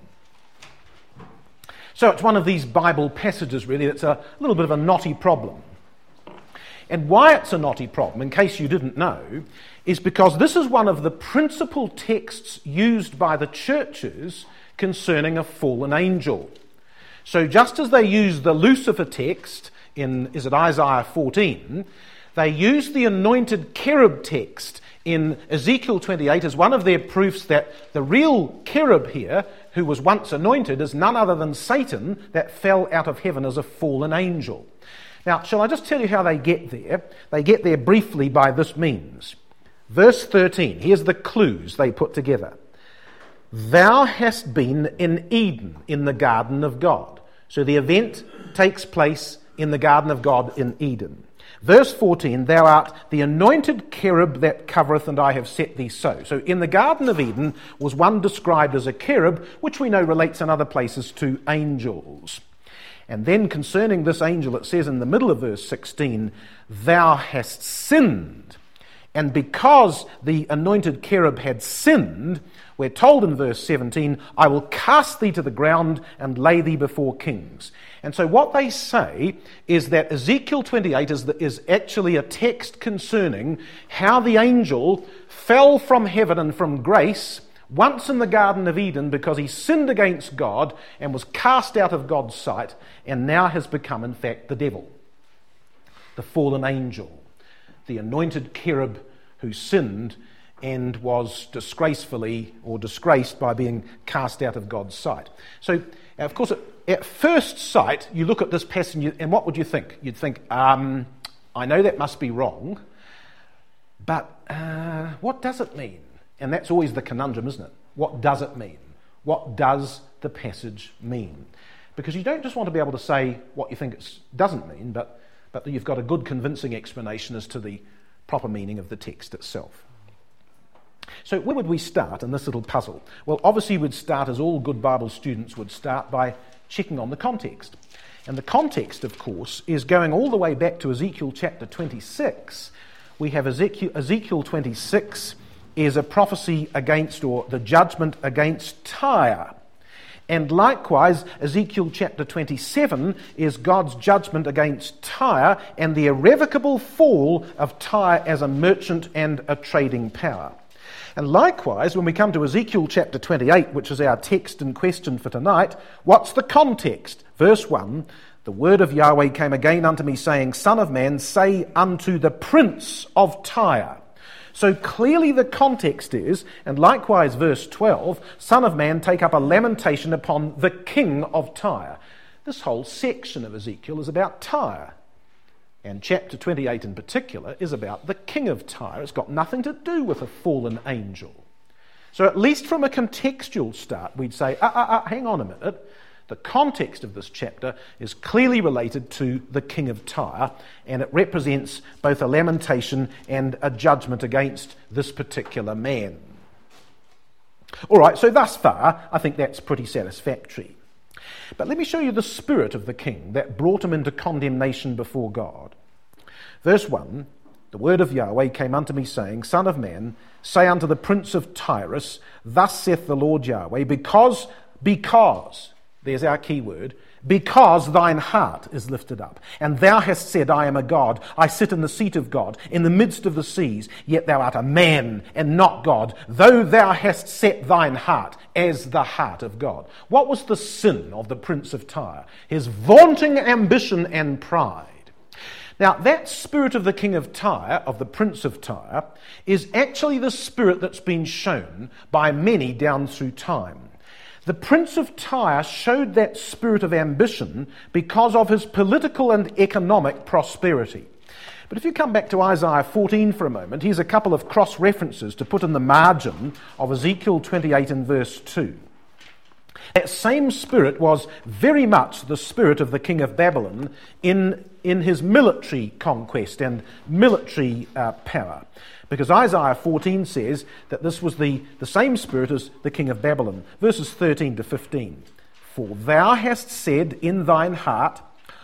S1: So it's one of these Bible passages, really, that's a little bit of a knotty problem. And why it's a knotty problem, in case you didn't know, is because this is one of the principal texts used by the churches concerning a fallen angel. So just as they use the Lucifer text in, is it Isaiah fourteen, they use the anointed cherub text in Ezekiel twenty-eight as one of their proofs that the real cherub here, who was once anointed, is none other than Satan that fell out of heaven as a fallen angel. Now, shall I just tell you how they get there? They get there briefly by this means. Verse thirteen, here's the clues they put together. Thou hast been in Eden, in the garden of God. So the event takes place in the garden of God in Eden. Verse fourteen, thou art the anointed cherub that covereth, and I have set thee so. So in the Garden of Eden was one described as a cherub, which we know relates in other places to angels. And then concerning this angel, it says in the middle of verse sixteen, thou hast sinned. And because the anointed cherub had sinned, we're told in verse seventeen, I will cast thee to the ground and lay thee before kings. And so what they say is that Ezekiel twenty-eight is, the, is actually a text concerning how the angel fell from heaven and from grace once in the Garden of Eden because he sinned against God and was cast out of God's sight, and now has become in fact the devil, the fallen angel, the anointed cherub who sinned and was disgracefully or disgraced by being cast out of God's sight. So, of course, at, at first sight, you look at this passage and, you, and what would you think? You'd think, um, I know that must be wrong, but uh, what does it mean? And that's always the conundrum, isn't it? What does it mean? What does the passage mean? Because you don't just want to be able to say what you think it doesn't mean, but, but you've got a good convincing explanation as to the proper meaning of the text itself. So where would we start in this little puzzle? Well, obviously we'd start, as all good Bible students would start, by checking on the context. And the context, of course, is going all the way back to Ezekiel chapter twenty-six. We have Ezekiel, Ezekiel twenty-six is a prophecy against, or the judgment against Tyre. And likewise, Ezekiel chapter twenty-seven is God's judgment against Tyre and the irrevocable fall of Tyre as a merchant and a trading power. And likewise, when we come to Ezekiel chapter twenty-eight, which is our text in question for tonight, what's the context? Verse one, the word of Yahweh came again unto me, saying, Son of man, say unto the prince of Tyre. So clearly the context is, and likewise verse twelve, Son of man, take up a lamentation upon the king of Tyre. This whole section of Ezekiel is about Tyre. And chapter twenty-eight in particular is about the king of Tyre. It's got nothing to do with a fallen angel. So at least from a contextual start, we'd say, ah, ah, ah, hang on a minute. The context of this chapter is clearly related to the king of Tyre, and it represents both a lamentation and a judgment against this particular man. All right, so thus far, I think that's pretty satisfactory. But let me show you the spirit of the king that brought him into condemnation before God. Verse one, the word of Yahweh came unto me, saying, Son of man, say unto the prince of Tyrus, Thus saith the Lord Yahweh, because, because, there's our key word, because thine heart is lifted up, and thou hast said, I am a God, I sit in the seat of God, in the midst of the seas, yet thou art a man, and not God, though thou hast set thine heart as the heart of God. What was the sin of the prince of Tyre? His vaunting ambition and pride. Now, that spirit of the king of Tyre, of the prince of Tyre, is actually the spirit that's been shown by many down through time. The prince of Tyre showed that spirit of ambition because of his political and economic prosperity. But if you come back to Isaiah fourteen for a moment, here's a couple of cross-references to put in the margin of Ezekiel twenty-eight and verse two. That same spirit was very much the spirit of the king of Babylon in, in his military conquest and military uh, power. Because Isaiah fourteen says that this was the, the same spirit as the king of Babylon. Verses thirteen to fifteen. For thou hast said in thine heart,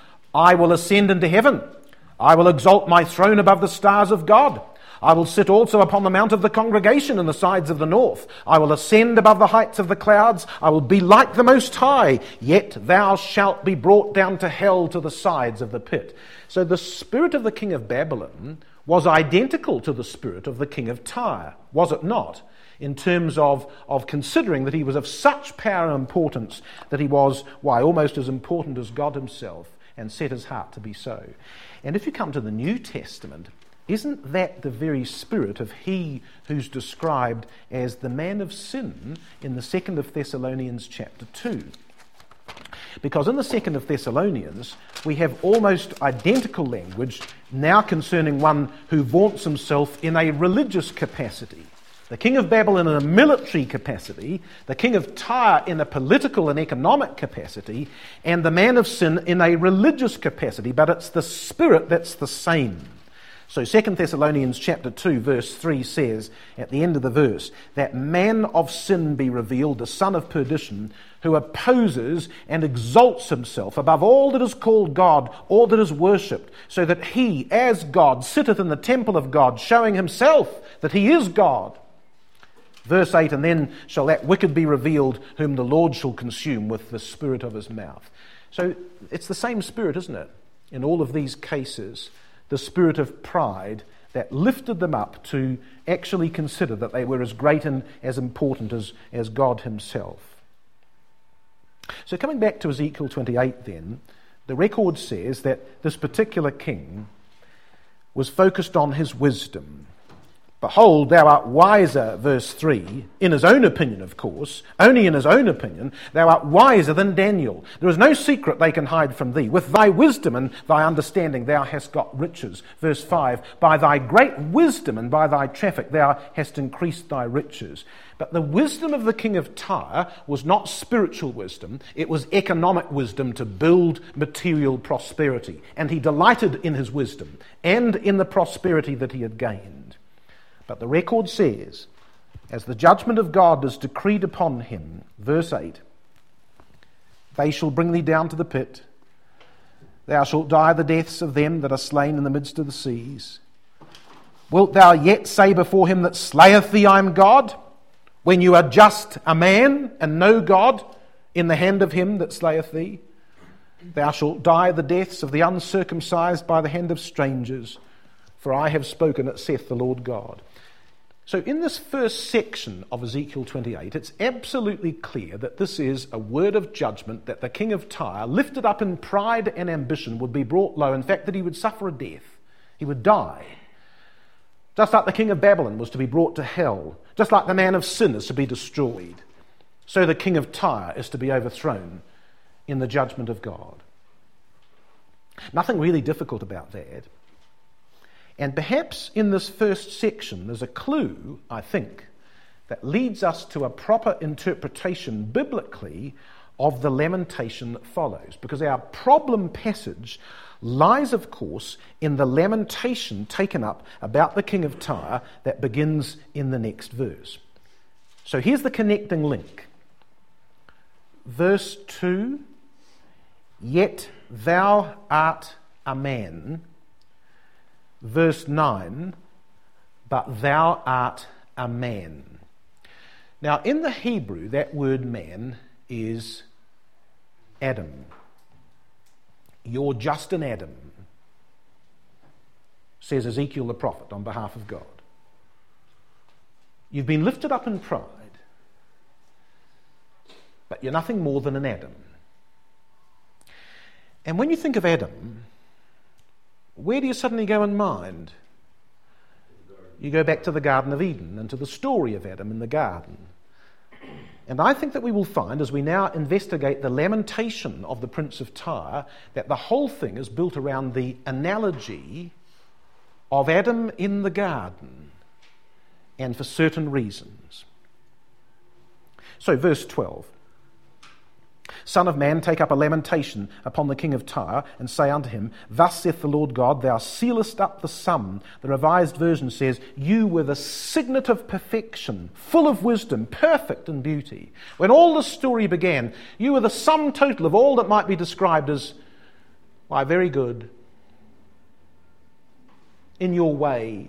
S1: I will ascend into heaven. I will exalt my throne above the stars of God. I will sit also upon the mount of the congregation in the sides of the north. I will ascend above the heights of the clouds. I will be like the Most High. Yet thou shalt be brought down to hell, to the sides of the pit. So the spirit of the king of Babylon was identical to the spirit of the king of Tyre, was it not? In terms of, of considering that he was of such power and importance that he was, why, almost as important as God himself, and set his heart to be so. And if you come to the New Testament, isn't that the very spirit of he who's described as the man of sin in the second of Thessalonians chapter two? Because in the second of Thessalonians, we have almost identical language now concerning one who vaunts himself in a religious capacity. The king of Babylon in a military capacity, the king of Tyre in a political and economic capacity, and the man of sin in a religious capacity, but it's the spirit that's the same. So Second Thessalonians chapter two verse three says, at the end of the verse, that man of sin be revealed, the son of perdition, who opposes and exalts himself above all that is called God, all that is worshipped, so that he, as God, sitteth in the temple of God, showing himself that he is God. Verse eight, and then shall that wicked be revealed, whom the Lord shall consume with the spirit of his mouth. So it's the same spirit, isn't it? In all of these cases, the spirit of pride that lifted them up to actually consider that they were as great and as important as, as God himself. So coming back to Ezekiel twenty-eight then, the record says that this particular king was focused on his wisdom. Behold, thou art wiser, verse three, in his own opinion, of course, only in his own opinion, thou art wiser than Daniel. There is no secret they can hide from thee. With thy wisdom and thy understanding thou hast got riches. Verse five, by thy great wisdom and by thy traffic thou hast increased thy riches. But the wisdom of the king of Tyre was not spiritual wisdom, it was economic wisdom to build material prosperity. And he delighted in his wisdom and in the prosperity that he had gained. But the record says, as the judgment of God is decreed upon him, verse eight, they shall bring thee down to the pit. Thou shalt die the deaths of them that are slain in the midst of the seas. Wilt thou yet say before him that slayeth thee, I am God, when you are just a man and no God in the hand of him that slayeth thee? Thou shalt die the deaths of the uncircumcised by the hand of strangers, for I have spoken it, saith the Lord God. So in this first section of Ezekiel twenty-eight, it's absolutely clear that this is a word of judgment, that the king of Tyre, lifted up in pride and ambition, would be brought low. In fact, that he would suffer a death. He would die. Just like the king of Babylon was to be brought to hell, just like the man of sin is to be destroyed, so the king of Tyre is to be overthrown in the judgment of God. Nothing really difficult about that. And perhaps in this first section there's a clue, I think, that leads us to a proper interpretation biblically of the lamentation that follows. Because our problem passage lies, of course, in the lamentation taken up about the king of Tyre that begins in the next verse. So here's the connecting link. Verse two, yet thou art a man. Verse nine, but thou art a man. Now, in the Hebrew, that word man is Adam. You're just an Adam, says Ezekiel the prophet on behalf of God. You've been lifted up in pride, but you're nothing more than an Adam. And when you think of Adam, where do you suddenly go in mind? You go back to the Garden of Eden and to the story of Adam in the garden. And I think that we will find, as we now investigate the lamentation of the Prince of Tyre, that the whole thing is built around the analogy of Adam in the garden, and for certain reasons. So, verse twelve. Son of man, take up a lamentation upon the king of Tyre, and say unto him, thus saith the Lord God, thou sealest up the sum. The Revised Version says, you were the signet of perfection, full of wisdom, perfect in beauty. When all this story began, you were the sum total of all that might be described as, why, very good, in your way.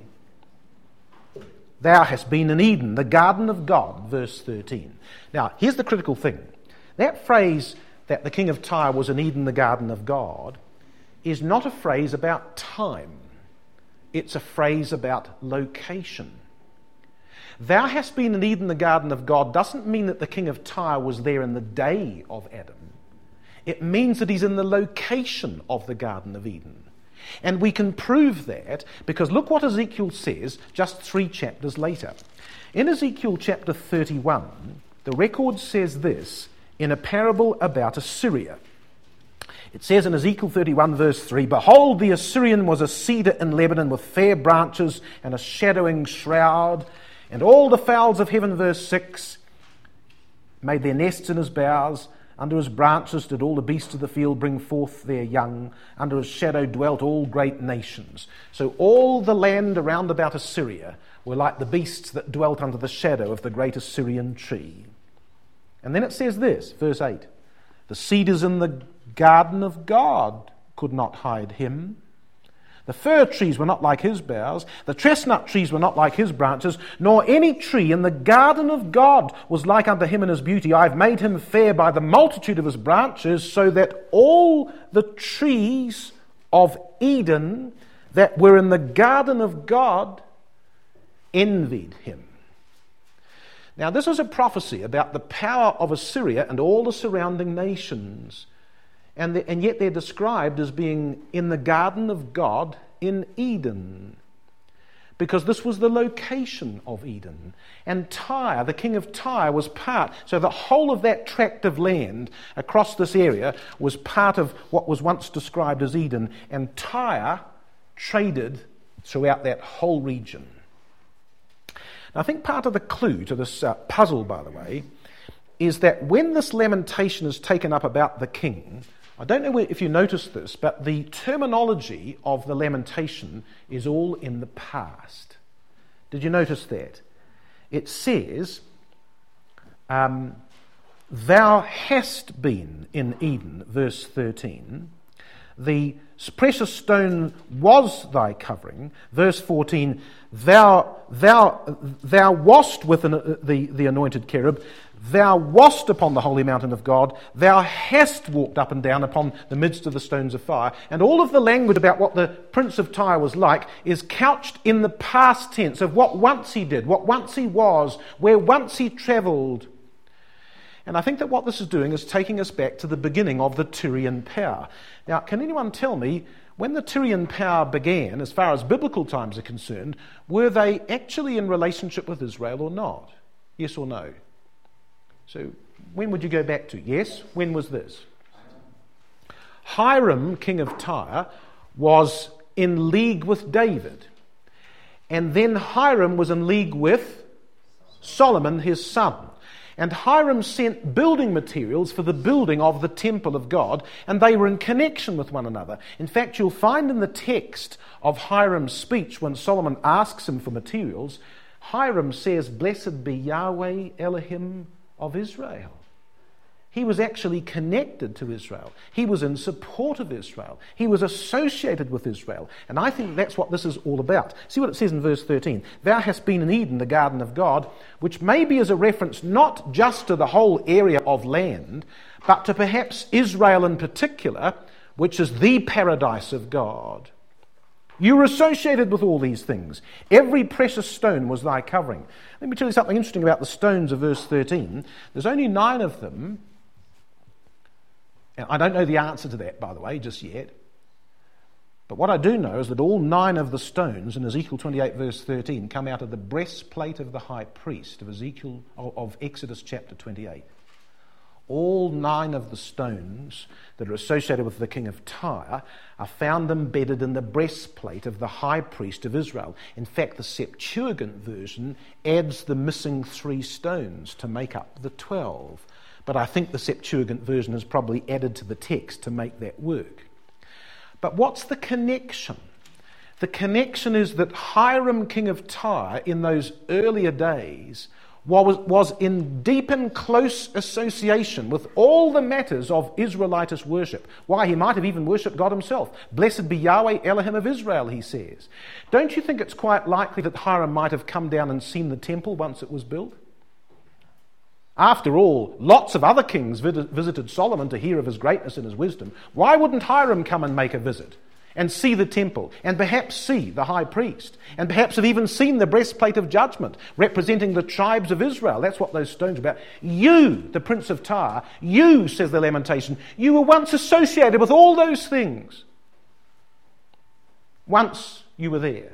S1: Thou hast been in Eden, the garden of God, verse thirteen. Now, here's the critical thing. That phrase that the king of Tyre was in Eden, the garden of God, is not a phrase about time. It's a phrase about location. Thou hast been in Eden, the garden of God, doesn't mean that the king of Tyre was there in the day of Adam. It means that he's in the location of the Garden of Eden. And we can prove that because look what Ezekiel says just three chapters later. In Ezekiel chapter thirty-one, the record says this, in a parable about Assyria. It says in Ezekiel thirty-one verse three, behold, the Assyrian was a cedar in Lebanon with fair branches and a shadowing shroud, And all the fowls of heaven, verse six, made their nests in his boughs. Under his branches did all the beasts of the field bring forth their young. Under his shadow dwelt all great nations. So all the land around about Assyria were like the beasts that dwelt under the shadow of the great Assyrian tree. And then it says this, verse eight, the cedars in the garden of God could not hide him. The fir trees were not like his boughs. The chestnut trees were not like his branches. Nor any tree in the garden of God was like unto him in his beauty. I have made him fair by the multitude of his branches, so that all the trees of Eden that were in the garden of God envied him. Now, this is a prophecy about the power of Assyria and all the surrounding nations. And, the, and yet they're described as being in the garden of God in Eden. Because this was the location of Eden. And Tyre, the king of Tyre, was part. So the whole of that tract of land across this area was part of what was once described as Eden. And Tyre traded throughout that whole region. Now, I think part of the clue to this uh, puzzle, by the way, is that when this lamentation is taken up about the king, I don't know if you noticed this, but the terminology of the lamentation is all in the past. Did you notice that? It says, um, thou hast been in Eden, verse thirteen. The precious stone was thy covering, verse fourteen. Thou, thou, thou wast with an, the, the anointed cherub. Thou wast upon the holy mountain of God. Thou hast walked up and down upon the midst of the stones of fire. And all of the language about what the Prince of Tyre was like is couched in the past tense of what once he did, what once he was, where once he travelled. And I think that what this is doing is taking us back to the beginning of the Tyrian power. Now, can anyone tell me, when the Tyrian power began, as far as biblical times are concerned, were they actually in relationship with Israel or not? Yes or no? So, when would you go back to? Yes? When was this? Hiram, king of Tyre, was in league with David. And then Hiram was in league with Solomon, his son. And Hiram sent building materials for the building of the temple of God, and they were in connection with one another. In fact, you'll find in the text of Hiram's speech, when Solomon asks him for materials, Hiram says, "Blessed be Yahweh Elohim of Israel." He was actually connected to Israel. He was in support of Israel. He was associated with Israel. And I think that's what this is all about. See what it says in verse thirteen. Thou hast been in Eden, the garden of God, which maybe is a reference not just to the whole area of land, but to perhaps Israel in particular, which is the paradise of God. You were associated with all these things. Every precious stone was thy covering. Let me tell you something interesting about the stones of verse thirteen. There's only nine of them. And I don't know the answer to that, by the way, just yet. But what I do know is that all nine of the stones in Ezekiel twenty-eight verse thirteen come out of the breastplate of the high priest of Ezekiel of Exodus chapter twenty-eight. All nine of the stones that are associated with the king of Tyre are found embedded in the breastplate of the high priest of Israel. In fact, the Septuagint version adds the missing three stones to make up the twelve. But I think the Septuagint version has probably added to the text to make that work. But what's the connection? The connection is that Hiram, king of Tyre, in those earlier days, was, was in deep and close association with all the matters of Israelitish worship. Why, he might have even worshipped God himself. Blessed be Yahweh Elohim of Israel, he says. Don't you think it's quite likely that Hiram might have come down and seen the temple once it was built? After all, lots of other kings visited Solomon to hear of his greatness and his wisdom. Why wouldn't Hiram come and make a visit and see the temple and perhaps see the high priest and perhaps have even seen the breastplate of judgment representing the tribes of Israel? That's what those stones are about. You, the Prince of Tyre, you, says the lamentation, you were once associated with all those things. Once you were there.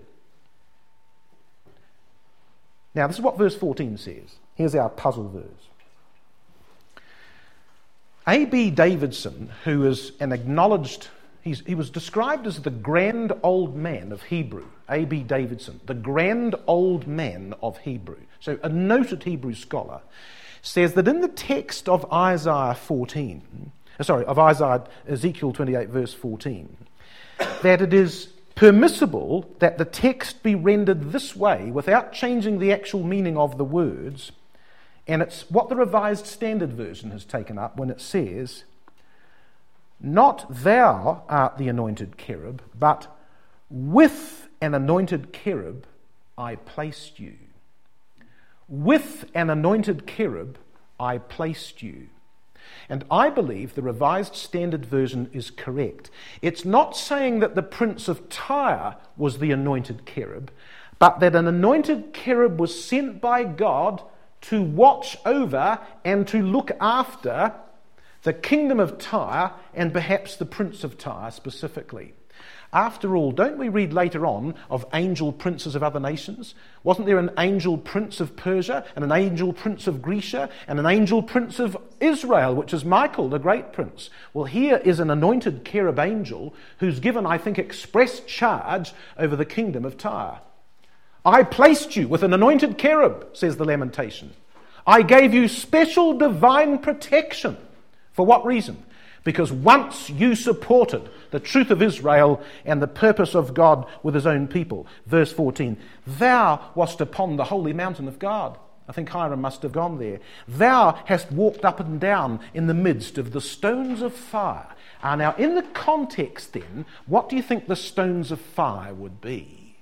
S1: Now, this is what verse fourteen says. Here's our puzzle verse. A B Davidson, who is an acknowledged He's, he was described as the grand old man of Hebrew, A B Davidson, the grand old man of Hebrew. So a noted Hebrew scholar says that in the text of Isaiah fourteen, sorry, of Isaiah, Ezekiel twenty-eight, verse fourteen, that it is permissible that the text be rendered this way without changing the actual meaning of the words, and it's what the Revised Standard Version has taken up when it says, "Not thou art the anointed cherub, but with an anointed cherub I placed you." With an anointed cherub I placed you. And I believe the Revised Standard Version is correct. It's not saying that the Prince of Tyre was the anointed cherub, but that an anointed cherub was sent by God to watch over and to look after the kingdom of Tyre and perhaps the Prince of Tyre specifically. After all, don't we read later on of angel princes of other nations? Wasn't there an angel prince of Persia and an angel prince of Grecia and an angel prince of Israel, which is Michael, the great prince? Well, here is an anointed cherub angel who's given, I think, express charge over the kingdom of Tyre. "I placed you with an anointed cherub," says the Lamentation. "I gave you special divine protection." For what reason? Because once you supported the truth of Israel and the purpose of God with his own people. Verse fourteen, "Thou wast upon the holy mountain of God." I think Hiram must have gone there. "Thou hast walked up and down in the midst of the stones of fire." Ah, now, in the context then, what do you think the stones of fire would be?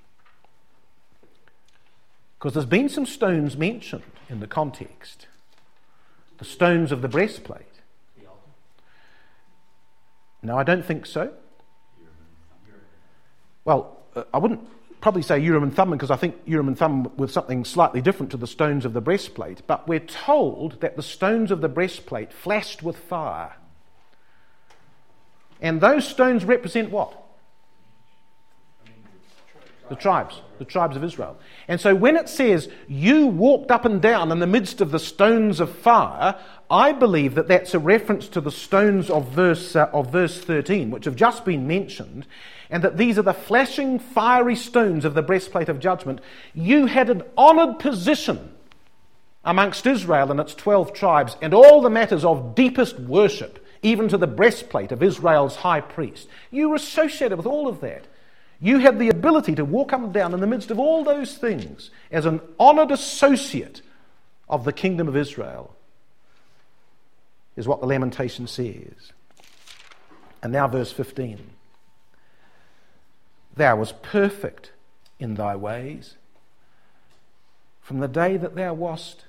S1: Because there's been some stones mentioned in the context. The stones of the breastplate. No, I don't think so. Well, uh, I wouldn't probably say Urim and Thummim, because I think Urim and Thummim were something slightly different to the stones of the breastplate. But we're told that the stones of the breastplate flashed with fire. And those stones represent what? The tribes, the tribes of Israel. And so when it says, "You walked up and down in the midst of the stones of fire," I believe that that's a reference to the stones of verse uh, of verse thirteen, which have just been mentioned, and that these are the flashing, fiery stones of the breastplate of judgment. You had an honoured position amongst Israel and its twelve tribes, and all the matters of deepest worship, even to the breastplate of Israel's high priest. You were associated with all of that. You had the ability to walk up and down in the midst of all those things as an honoured associate of the kingdom of Israel, is what the Lamentation says. And now verse fifteen. "Thou wast perfect in thy ways from the day that thou wast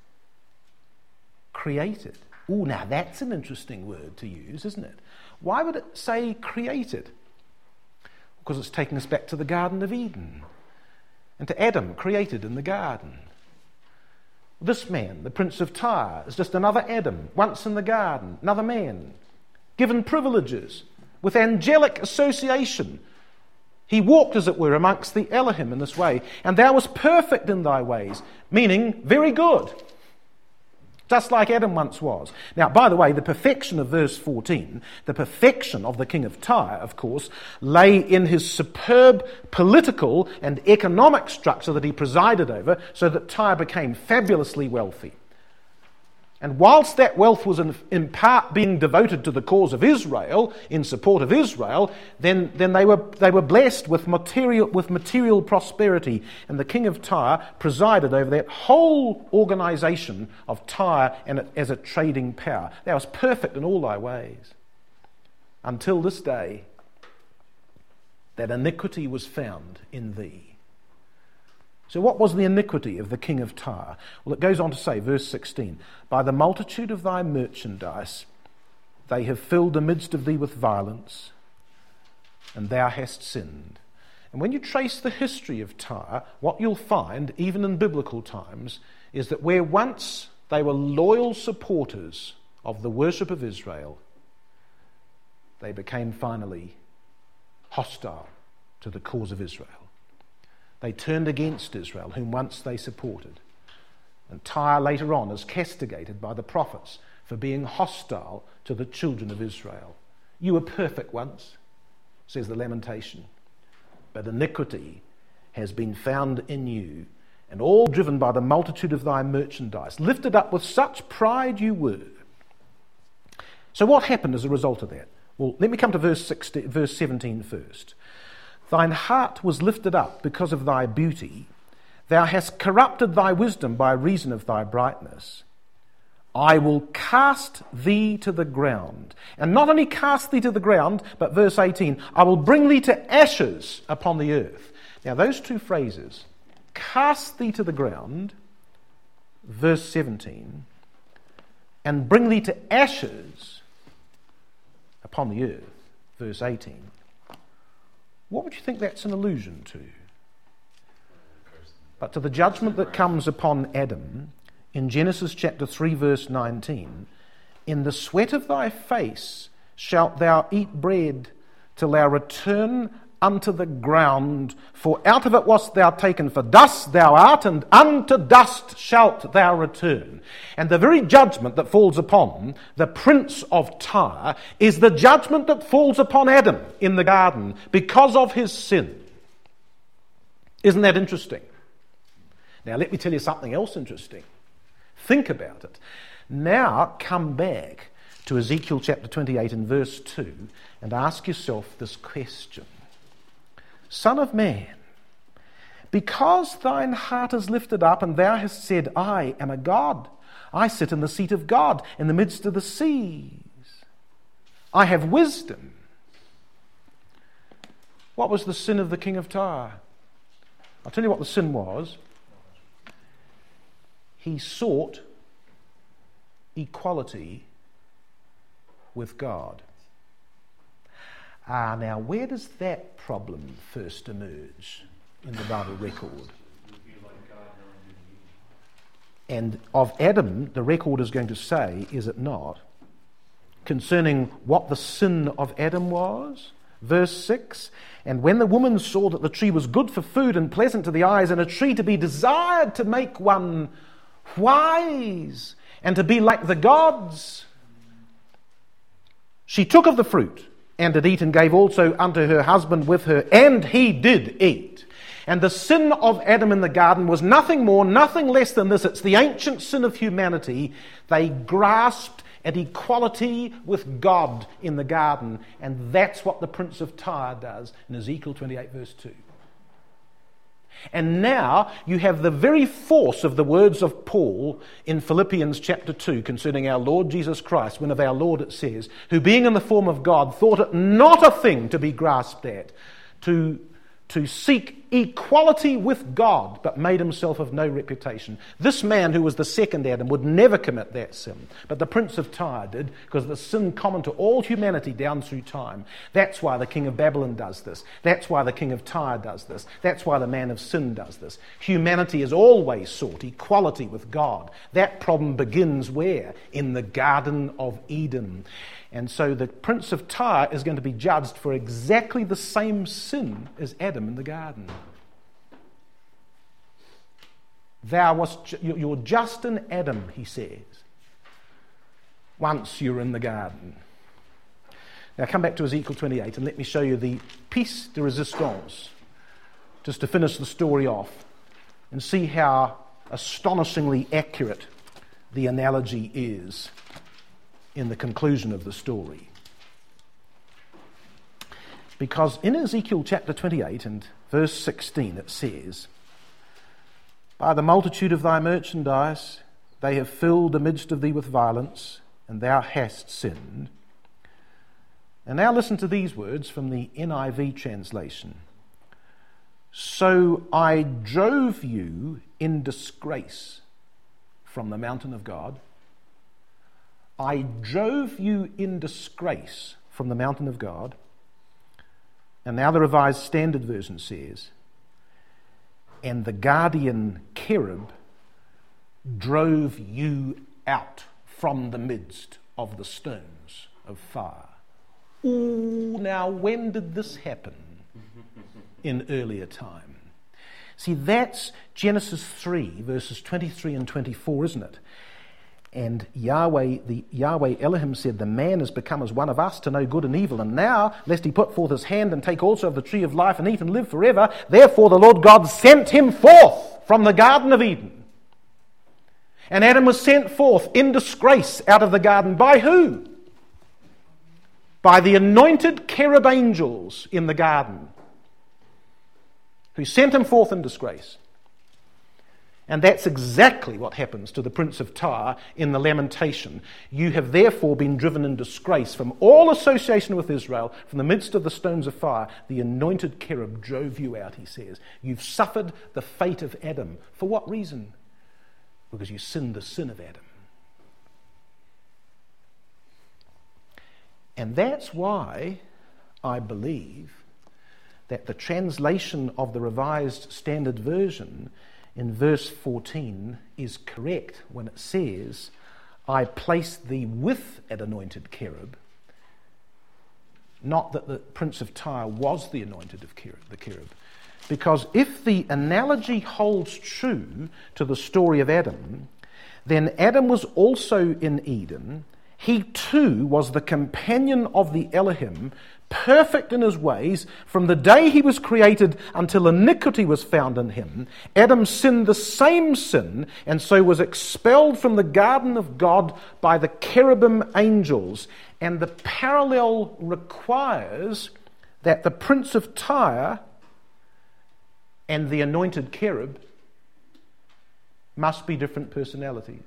S1: created." Oh, now that's an interesting word to use, isn't it? Why would it say created? Because it's taking us back to the Garden of Eden and to Adam, created in the garden. This man, the Prince of Tyre, is just another Adam, once in the garden, another man, given privileges, with angelic association. He walked, as it were, amongst the Elohim in this way. "And thou wast perfect in thy ways," meaning very good, just like Adam once was. Now, by the way, the perfection of verse fourteen, the perfection of the king of Tyre, of course, lay in his superb political and economic structure that he presided over, so that Tyre became fabulously wealthy. And whilst that wealth was in, in part being devoted to the cause of Israel, in support of Israel, then, then they were they were blessed with material with material prosperity. And the king of Tyre presided over that whole organisation of Tyre and it, as a trading power. Thou wast perfect in all thy ways. Until this day, that iniquity was found in thee. So what was the iniquity of the king of Tyre? Well, it goes on to say, verse sixteen, "By the multitude of thy merchandise they have filled the midst of thee with violence, and thou hast sinned." And when you trace the history of Tyre, what you'll find, even in biblical times, is that where once they were loyal supporters of the worship of Israel, they became finally hostile to the cause of Israel. They turned against Israel, whom once they supported. And Tyre later on is castigated by the prophets for being hostile to the children of Israel. You were perfect once. says the lamentation. But iniquity has been found in you, and all driven by the multitude of thy merchandise. Lifted up with such pride you were. So what happened as a result of that? Well, let me come to verse sixteen, verse seventeen first. Thine heart was lifted up because of thy beauty. Thou hast corrupted thy wisdom by reason of thy brightness. I will cast thee to the ground. And not only cast thee to the ground, but verse eighteen, I will bring thee to ashes upon the earth. Now those two phrases, cast thee to the ground, verse seventeen, and bring thee to ashes upon the earth, verse eighteen. What would you think that's an allusion to? But to the judgment that comes upon Adam in Genesis chapter three, verse nineteen, in the sweat of thy face shalt thou eat bread till thou return unto the ground, for out of it wast thou taken, for dust thou art, and unto dust shalt thou return. And the very judgment that falls upon the prince of Tyre is the judgment that falls upon Adam in the garden because of his sin. Isn't that interesting? Now let me tell you something else interesting. Think about it. Now come back to Ezekiel chapter twenty-eight and verse two and ask yourself this question. Son of man, because thine heart is lifted up, and thou hast said, I am a God. I sit in the seat of God in the midst of the seas. I have wisdom. What was the sin of the king of Tyre? I'll tell you what the sin was. He sought equality with God. Ah, now where does that problem first emerge in the Bible record? And of Adam, the record is going to say, is it not, concerning what the sin of Adam was? Verse six, and when the woman saw that the tree was good for food and pleasant to the eyes, and a tree to be desired to make one wise and to be like the gods, she took of the fruit and did eat, and gave also unto her husband with her, and he did eat. And the sin of Adam in the garden was nothing more, nothing less than this. It's the ancient sin of humanity. They grasped at equality with God in the garden, and that's what the prince of Tyre does in Ezekiel twenty-eight verse two. And now you have the very force of the words of Paul in Philippians chapter two concerning our Lord Jesus Christ, when of our Lord it says, who being in the form of God thought it not a thing to be grasped at, to, to seek equality with God, but made himself of no reputation. This man, who was the second Adam, would never commit that sin, but the prince of Tyre did, because the sin common to all humanity down through time. That's why the king of Babylon does this. That's why the king of Tyre does this. That's why the man of sin does this. Humanity has always sought equality with God. That problem begins where? In the Garden of Eden. And so the prince of Tyre is going to be judged for exactly the same sin as Adam in the garden. Thou wast, you're just an Adam, he says, once you're in the garden. Now come back to Ezekiel twenty-eight and let me show you the piece de resistance, just to finish the story off and see how astonishingly accurate the analogy is in the conclusion of the story. Because in Ezekiel chapter twenty-eight and verse sixteen it says, by the multitude of thy merchandise they have filled the midst of thee with violence, and thou hast sinned. And now listen to these words from the N I V translation. So I drove you in disgrace from the mountain of God. I drove you in disgrace from the mountain of God. And now the Revised Standard Version says, and the guardian cherub drove you out from the midst of the stones of fire. Ooh, now when did this happen? In earlier time. See, that's Genesis three, verses twenty-three and twenty-four, isn't it? And Yahweh, the Yahweh Elohim said, the man has become as one of us to know good and evil. And now, lest he put forth his hand and take also of the tree of life and eat and live forever, therefore the Lord God sent him forth from the Garden of Eden. And Adam was sent forth in disgrace out of the garden. By who? By the anointed cherub angels in the garden, who sent him forth in disgrace. And that's exactly what happens to the Prince of Tyre in the lamentation. You have therefore been driven in disgrace from all association with Israel, from the midst of the stones of fire. The anointed cherub drove you out, he says. You've suffered the fate of Adam. For what reason? Because you sinned the sin of Adam. And that's why I believe that the translation of the Revised Standard Version in verse fourteen is correct when it says, I placed thee with an anointed cherub. Not that the Prince of Tyre was the anointed of cherub, the cherub. Because if the analogy holds true to the story of Adam, then Adam was also in Eden. He too was the companion of the Elohim, perfect in his ways, from the day he was created until iniquity was found in him. Adam sinned the same sin, and so was expelled from the garden of God by the cherubim angels. And the parallel requires that the Prince of Tyre and the anointed cherub must be different personalities,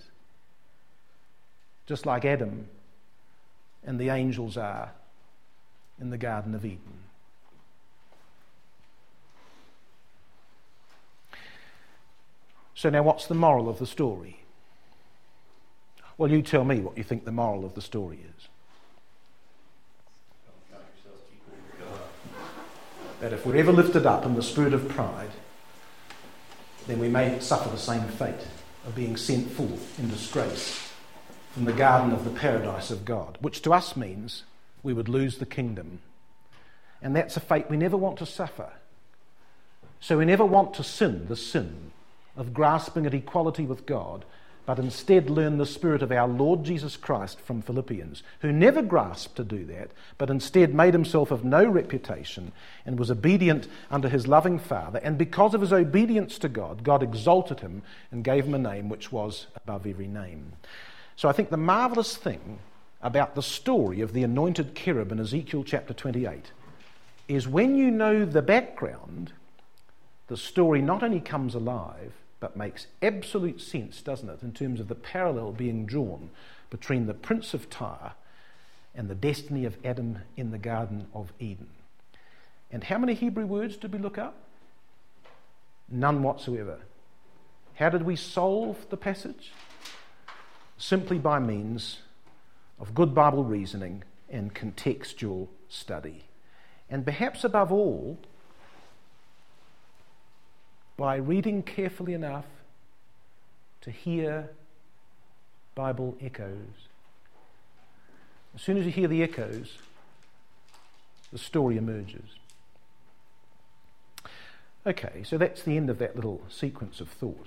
S1: just like Adam and the angels are in the Garden of Eden. So now what's the moral of the story? Well, you tell me what you think the moral of the story is. That if we're ever lifted up in the spirit of pride, then we may suffer the same fate of being sent forth in disgrace from the garden of the paradise of God, which to us means we would lose the kingdom. And that's a fate we never want to suffer. So we never want to sin the sin of grasping at equality with God, but instead learn the spirit of our Lord Jesus Christ from Philippians, who never grasped to do that, but instead made himself of no reputation and was obedient unto his loving Father. And because of his obedience to God, God exalted him and gave him a name which was above every name. So I think the marvellous thing about the story of the anointed cherub in Ezekiel chapter twenty-eight is when you know the background, the story not only comes alive, but makes absolute sense, doesn't it, in terms of the parallel being drawn between the Prince of Tyre and the destiny of Adam in the Garden of Eden. And how many Hebrew words did we look up? None whatsoever. How did we solve the passage? Simply by means of good Bible reasoning and contextual study. And perhaps above all, by reading carefully enough to hear Bible echoes. As soon as you hear the echoes, the story emerges. Okay, so that's the end of that little sequence of thought.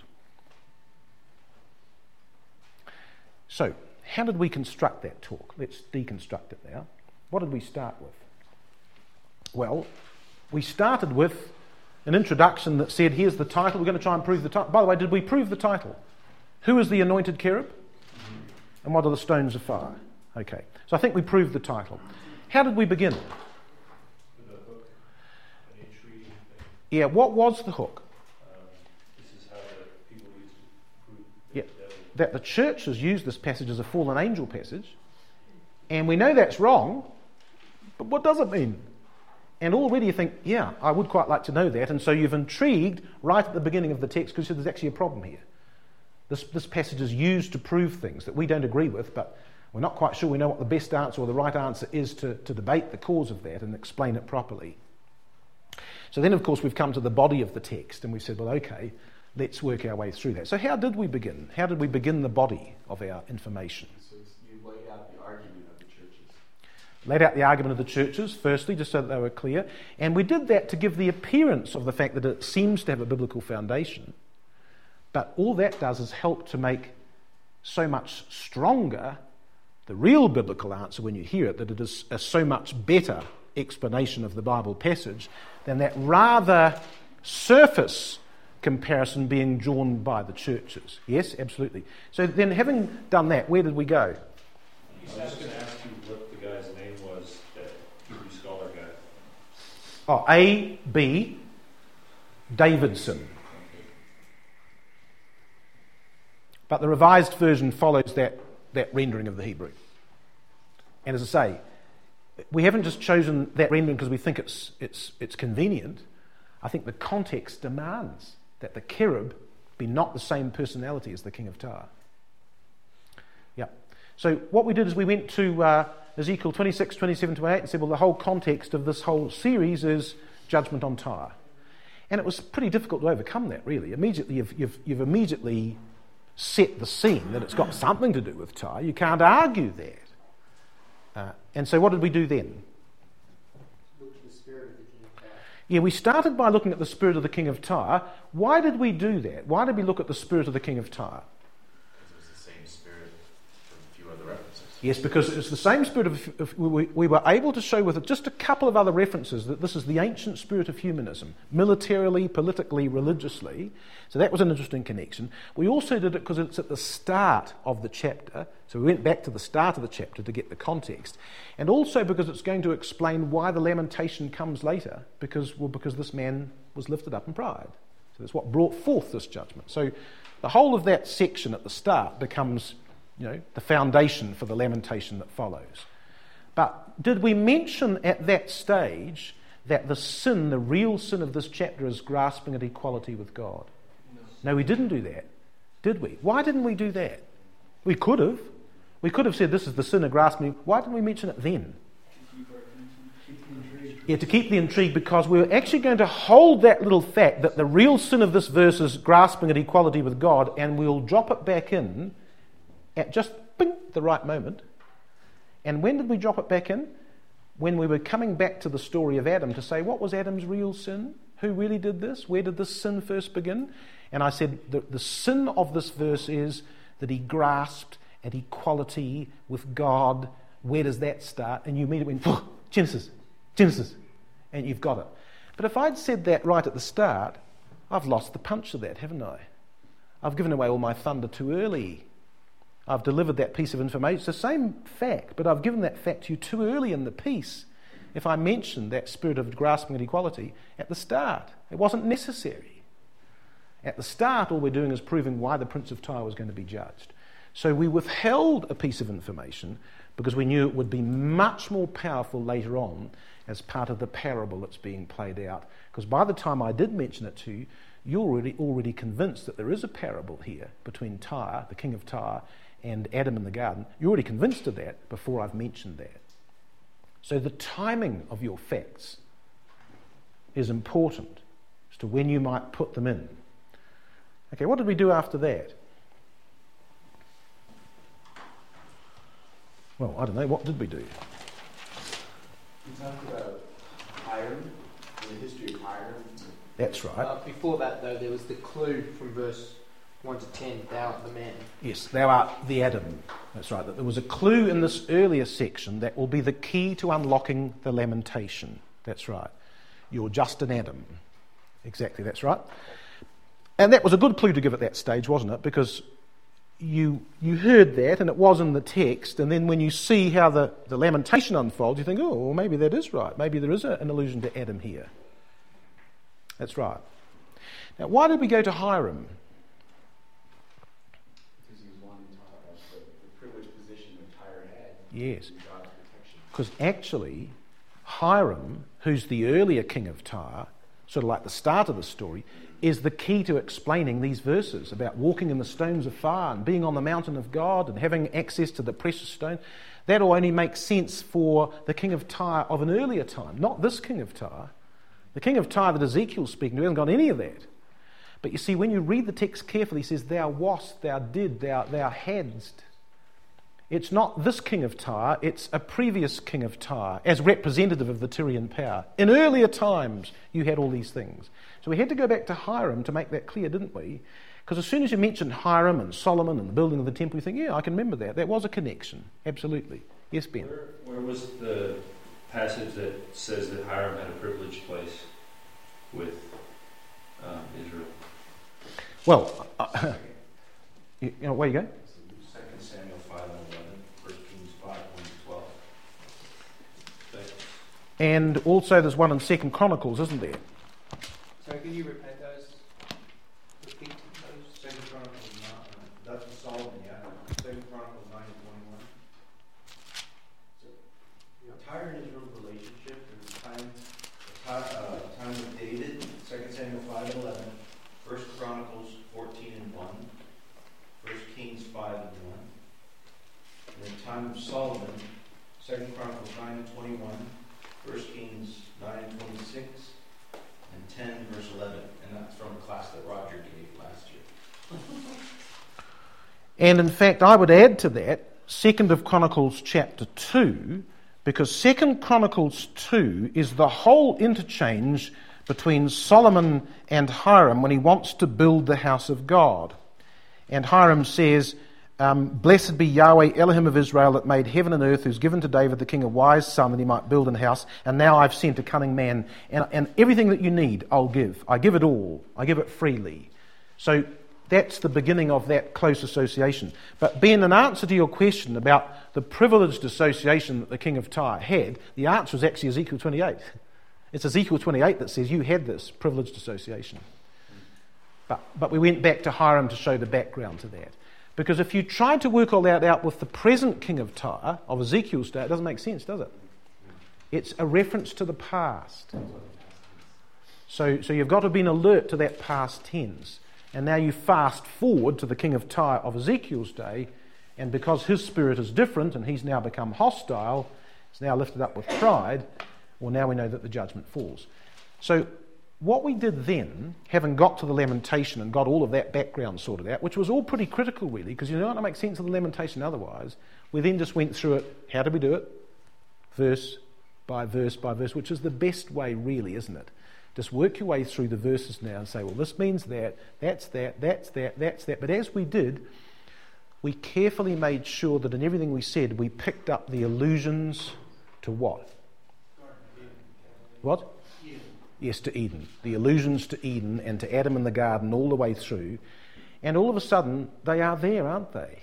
S1: So, how did we construct that talk? Let's deconstruct it now. What did we start with? Well, we started with an introduction that said, here's the title, we're going to try and prove the title. By the way, did we prove the title? Who is the anointed cherub? And what are the stones of fire? Okay, so I think we proved the title. How did we begin?
S4: With a hook, an intriguing thing.
S1: Yeah, what was the hook?
S4: Um, this is how the people used to prove the
S1: Yeah,
S4: devil.
S1: that the church has used this passage as a fallen angel passage, and we know that's wrong, but what does it mean? And already you think, yeah, I would quite like to know that. And so you've intrigued right at the beginning of the text because there's actually a problem here. This, this passage is used to prove things that we don't agree with, but we're not quite sure we know what the best answer or the right answer is to, to debate the cause of that and explain it properly. So then, of course, we've come to the body of the text and we've said, well, okay, let's work our way through that. So how did we begin? How did we begin the body of our information?
S8: So you laid out the argument of the churches.
S1: Laid out the argument of the churches, firstly, just so that they were clear. And we did that to give the appearance of the fact that it seems to have a biblical foundation. But all that does is help to make so much stronger, the real biblical answer when you hear it, that it is a so much better explanation of the Bible passage than that rather surface comparison being drawn by the churches. Yes, absolutely. So then, having done that, where did we go?
S4: I was just going to ask you what the guy's name was, that Hebrew scholar guy.
S1: Oh, A B Davidson. But the Revised Version follows that, that rendering of the Hebrew. And as I say, we haven't just chosen that rendering because we think it's it's it's convenient. I think the context demands that the cherub be not the same personality as the king of Tyre. Yeah. So what we did is we went to uh, Ezekiel twenty-six, twenty-seven, twenty-eight and said, well, the whole context of this whole series is judgment on Tyre. And it was pretty difficult to overcome that, really. Immediately, you've, you've, you've immediately set the scene that it's got something to do with Tyre. You can't argue that. Uh, and so what did we do then?
S5: Look at the spirit of the king of Tyre.
S1: Yeah, we started by looking at the spirit of the king of Tyre. Why did we do that? Why did we look at the spirit of the king of Tyre?
S2: Because it was the same spirit from a few other references.
S1: Yes, because it's the same spirit of, of we, we were able to show with just a couple of other references that this is the ancient spirit of humanism, militarily, politically, religiously. So that was an interesting connection. We also did it because it's at the start of the chapter. So we went back to the start of the chapter to get the context. And also because it's going to explain why the lamentation comes later, because, well, because this man was lifted up in pride. So that's what brought forth this judgment. So the whole of that section at the start becomes, you know, the foundation for the lamentation that follows. But did we mention at that stage that the sin, the real sin of this chapter is grasping at equality with God? No, no we didn't do that, did we? Why didn't we do that? We could have. We could have said this is the sin of grasping. Why didn't we mention it then? Yeah, to keep the intrigue, because we were actually going to hold that little fact that the real sin of this verse is grasping at equality with God, and we'll drop it back in at just bing, the right moment. And when did we drop it back in? When we were coming back to the story of Adam to say, what was Adam's real sin? Who really did this? Where did this sin first begin? And I said, the, the sin of this verse is that he grasped at equality with God. Where does that start? And you immediately went, Genesis, Genesis, and you've got it. But if I'd said that right at the start, I've lost the punch of that, haven't I? I've given away all my thunder too early. I've delivered that piece of information. It's the same fact, but I've given that fact to you too early in the piece. If I mentioned that spirit of grasping at equality at the start, it wasn't necessary. At the start, all we're doing is proving why the Prince of Tyre was going to be judged. So we withheld a piece of information because we knew it would be much more powerful later on as part of the parable that's being played out. Because by the time I did mention it to you, you're already, already convinced that there is a parable here between Tyre, the king of Tyre, and Adam in the garden. You're already convinced of that before I've mentioned that. So the timing of your facts is important as to when you might put them in. Okay, what did we do after that? Well, I don't know, what did we do?
S8: You talked about Hiram, and the history of Hiram.
S1: That's right.
S5: Uh, before that, though, there was the clue from verse one to ten, thou art the man.
S1: Yes, thou art the Adam. That's right. That there was a clue in this earlier section that will be the key to unlocking the lamentation. That's right. You're just an Adam. Exactly, that's right. And that was a good clue to give at that stage, wasn't it? Because you you heard that, and it was in the text, and then when you see how the, the lamentation unfolds, you think, oh, well, maybe that is right. Maybe there is a, an allusion to Adam here. That's right. Now, why did we go to Hiram?
S8: Because he was wanting Tyre, the, the privileged position that Tyre had.
S1: Yes.
S8: in God's protection.
S1: Because actually, Hiram, who's the earlier king of Tyre, sort of like the start of the story, is the key to explaining these verses about walking in the stones of fire and being on the mountain of God and having access to the precious stone. That will only make sense for the king of Tyre of an earlier time, not this king of Tyre. The king of Tyre that Ezekiel's speaking to hasn't got any of that. But you see, when you read the text carefully, he says, thou wast, thou did, thou, thou hadst. It's not this king of Tyre, it's a previous king of Tyre, as representative of the Tyrian power. In earlier times, you had all these things. So we had to go back to Hiram to make that clear, didn't we? Because as soon as you mention Hiram and Solomon and the building of the temple, you think, yeah, I can remember that. That was a connection. Absolutely. Yes, Ben?
S4: Where, where was the passage that says that Hiram had a privileged place with um, Israel?
S1: Well, uh, you, you know, where you go?
S8: Second Samuel five and eleven, First Kings five, one to twelve.
S1: And also there's one in Second Chronicles, isn't there?
S5: So can you repeat those? Repeat those?
S8: Second Chronicles nine, that's for Solomon, yeah. Second Chronicles nine and twenty-one. So, you know, Tyre and Israel's relationship in the time, the time, uh, time of David, Second Samuel five and eleven, First Chronicles fourteen and one, First Kings five and one, and the time of Solomon, Second Chronicles nine and twenty-one, First Kings nine and twenty-six, and ten verse eleven, and that's from a class that Roger gave last year.
S1: And in fact, I would add to that Second of Chronicles chapter two, because Second Chronicles two is the whole interchange between Solomon and Hiram when he wants to build the house of God. And Hiram says, um, Blessed be Yahweh, Elohim of Israel, that made heaven and earth, who's given to David the king a wise son that he might build an house. And now I've sent a cunning man, and, and everything that you need I'll give. I give it all. I give it freely. So that's the beginning of that close association. But Ben, in answer to your question about the privileged association that the king of Tyre had, the answer is actually Ezekiel twenty-eight. It's Ezekiel twenty-eight that says you had this privileged association. But, but we went back to Hiram to show the background to that. Because if you tried to work all that out with the present king of Tyre, of Ezekiel's day, it doesn't make sense, does it? It's a reference to the past. So, so you've got to have been alert to that past tense. And now you fast forward to the king of Tyre of Ezekiel's day, and because his spirit is different and he's now become hostile, he's now lifted up with pride, well, now we know that the judgment falls. So what we did then, having got to the lamentation and got all of that background sorted out, which was all pretty critical really, because you don't make sense of the lamentation otherwise, we then just went through it. How did we do it? Verse by verse by verse, which is the best way really, isn't it? Just work your way through the verses now and say, well, this means that, that's that, that's that, that's that. But as we did, we carefully made sure that in everything we said, we picked up the allusions to what? What? Eden. Yes, to Eden. The allusions to Eden and to Adam in the garden all the way through. And all of a sudden, they are there, aren't they?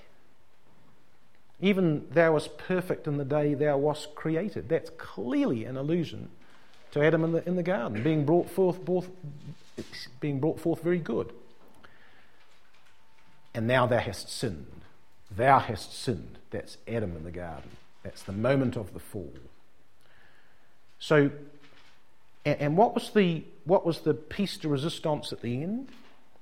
S1: Even thou wast perfect in the day thou wast created. That's clearly an allusion to Adam in the, in the garden, being brought forth, both, being brought forth very good. And now thou hast sinned. Thou hast sinned. That's Adam in the garden. That's the moment of the fall. So, and, and what was the what was the piece de resistance at the end?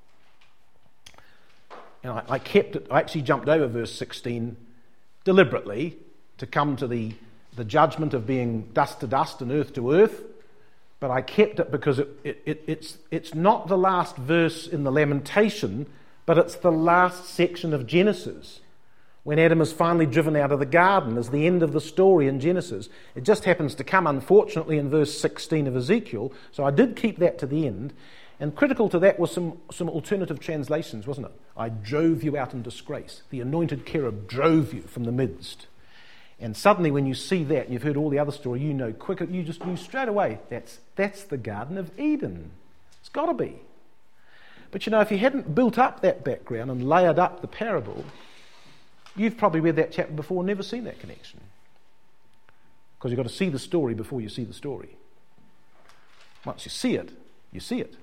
S1: And I, I kept it. I actually jumped over verse sixteen deliberately to come to the the judgment of being dust to dust and earth to earth. But I kept it because it, it, it, it's, it's not the last verse in the Lamentation, but it's the last section of Genesis. When Adam is finally driven out of the garden is the end of the story in Genesis. It just happens to come, unfortunately, in verse sixteen of Ezekiel. So I did keep that to the end. And critical to that was some, some alternative translations, wasn't it? I drove you out in disgrace. The anointed cherub drove you from the midst. And suddenly when you see that, and you've heard all the other story, you know quicker, you just knew straight away, that's that's the Garden of Eden. It's got to be. But you know, if you hadn't built up that background and layered up the parable, you've probably read that chapter before and never seen that connection. Because you've got to see the story before you see the story. Once you see it, you see it.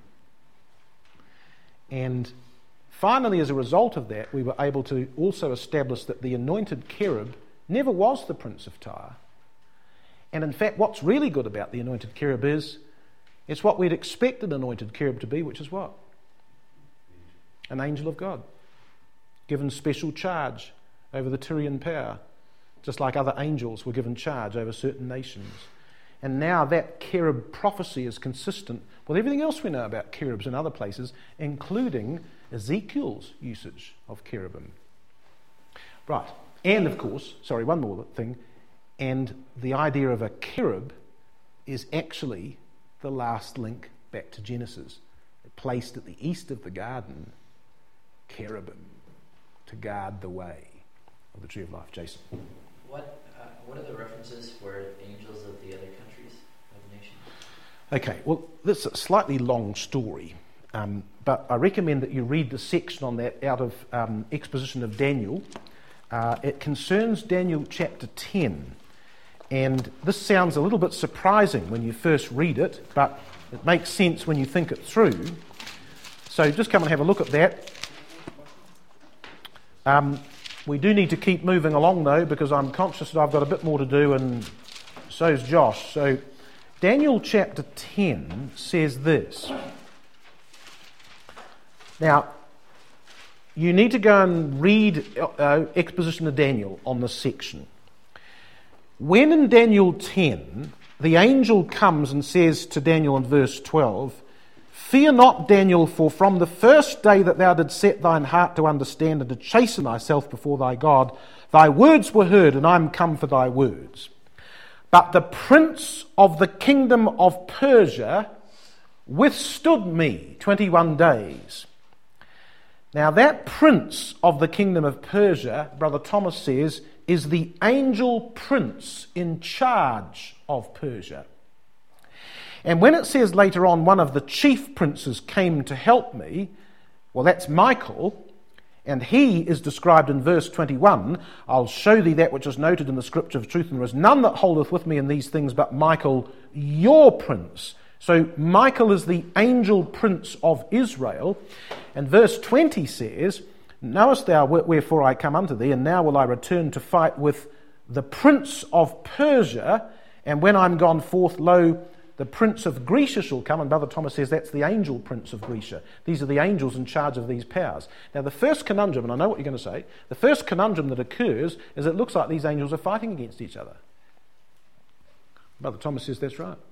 S1: And finally, as a result of that, we were able to also establish that the anointed cherub never was the Prince of Tyre. And in fact, what's really good about the anointed cherub is it's what we'd expect an anointed cherub to be, which is what? An angel of God, given special charge over the Tyrian power, just like other angels were given charge over certain nations. And now that cherub prophecy is consistent with everything else we know about cherubs in other places, including Ezekiel's usage of cherubim. Right. And of course, sorry, one more thing, and the idea of a cherub is actually the last link back to Genesis. Placed at the east of the garden cherubim to guard the way of the tree of life. Jason.
S6: What uh, what are the references for angels of the other countries of the nation?
S1: Okay, well, this is a slightly long story, um, but I recommend that you read the section on that out of um, Exposition of Daniel. Uh, it concerns Daniel chapter ten, and this sounds a little bit surprising when you first read it, but it makes sense when you think it through. So just come and have a look at that. Um, we do need to keep moving along, though, because I'm conscious that I've got a bit more to do, and so's Josh. So Daniel chapter ten says this. Now, you need to go and read uh, Exposition of Daniel on this section. When in Daniel ten, the angel comes and says to Daniel in verse twelve, "Fear not, Daniel, for from the first day that thou didst set thine heart to understand and to chasten thyself before thy God, thy words were heard, and I am come for thy words. But the prince of the kingdom of Persia withstood me twenty-one days." Now that prince of the kingdom of Persia, Brother Thomas says, is the angel prince in charge of Persia. And when it says later on, one of the chief princes came to help me, well, that's Michael, and he is described in verse twenty-one, "I'll show thee that which is noted in the scripture of truth, and there is none that holdeth with me in these things but Michael, your prince." So Michael is the angel prince of Israel. And verse twenty says, "Knowest thou wherefore I come unto thee, and now will I return to fight with the prince of Persia, and when I'm gone forth, lo, the prince of Grecia shall come." And Brother Thomas says that's the angel prince of Grecia. These are the angels in charge of these powers. Now the first conundrum, and I know what you're going to say, the first conundrum that occurs is it looks like these angels are fighting against each other. Brother Thomas says that's right.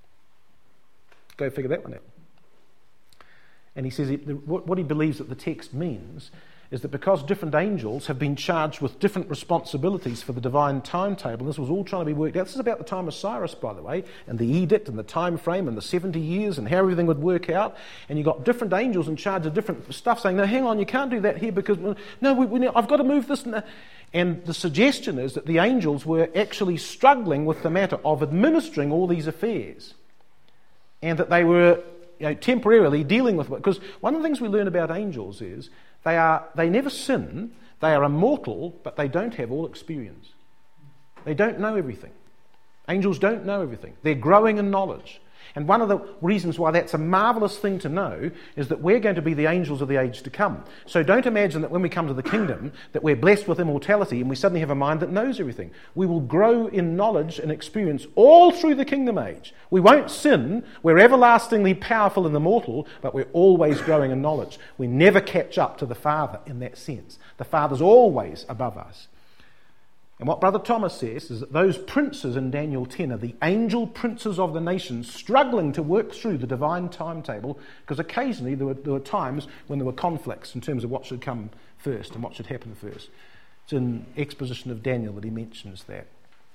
S1: Go figure that one out. And he says he, what he believes that the text means is that because different angels have been charged with different responsibilities for the divine timetable, and this was all trying to be worked out. This is about the time of Cyrus, by the way, and the edict and the time frame and the seventy years and how everything would work out. And you've got different angels in charge of different stuff saying, "No, hang on, you can't do that here because, no, we, we, I've got to move this." And, and the suggestion is that the angels were actually struggling with the matter of administering all these affairs, and that they were, you know, temporarily dealing with it. Because one of the things we learn about angels is they are they never sin, they are immortal, but they don't have all experience. They don't know everything. Angels don't know everything. They're growing in knowledge. And one of the reasons why that's a marvellous thing to know is that we're going to be the angels of the age to come. So don't imagine that when we come to the kingdom that we're blessed with immortality and we suddenly have a mind that knows everything. We will grow in knowledge and experience all through the kingdom age. We won't sin. We're everlastingly powerful and immortal, but we're always growing in knowledge. We never catch up to the Father in that sense. The Father's always above us. And what Brother Thomas says is that those princes in Daniel ten are the angel princes of the nations struggling to work through the divine timetable, because occasionally there were, there were times when there were conflicts in terms of what should come first and what should happen first. It's in Exposition of Daniel that he mentions that.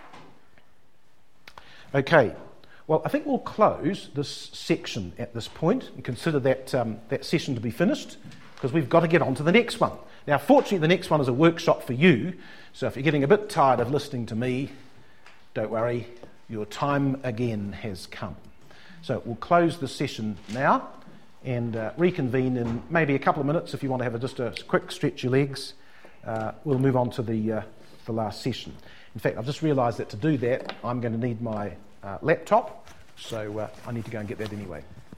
S1: Okay, well, I think we'll close this section at this point and consider that, um, that session to be finished, because we've got to get on to the next one. Now, fortunately, the next one is a workshop for you, so if you're getting a bit tired of listening to me, don't worry, your time again has come. So we'll close the session now and uh, reconvene in maybe a couple of minutes if you want to have a, just a quick stretch your legs. Uh, we'll move on to the, uh, the last session. In fact, I've just realised that to do that, I'm going to need my uh, laptop, so uh, I need to go and get that anyway.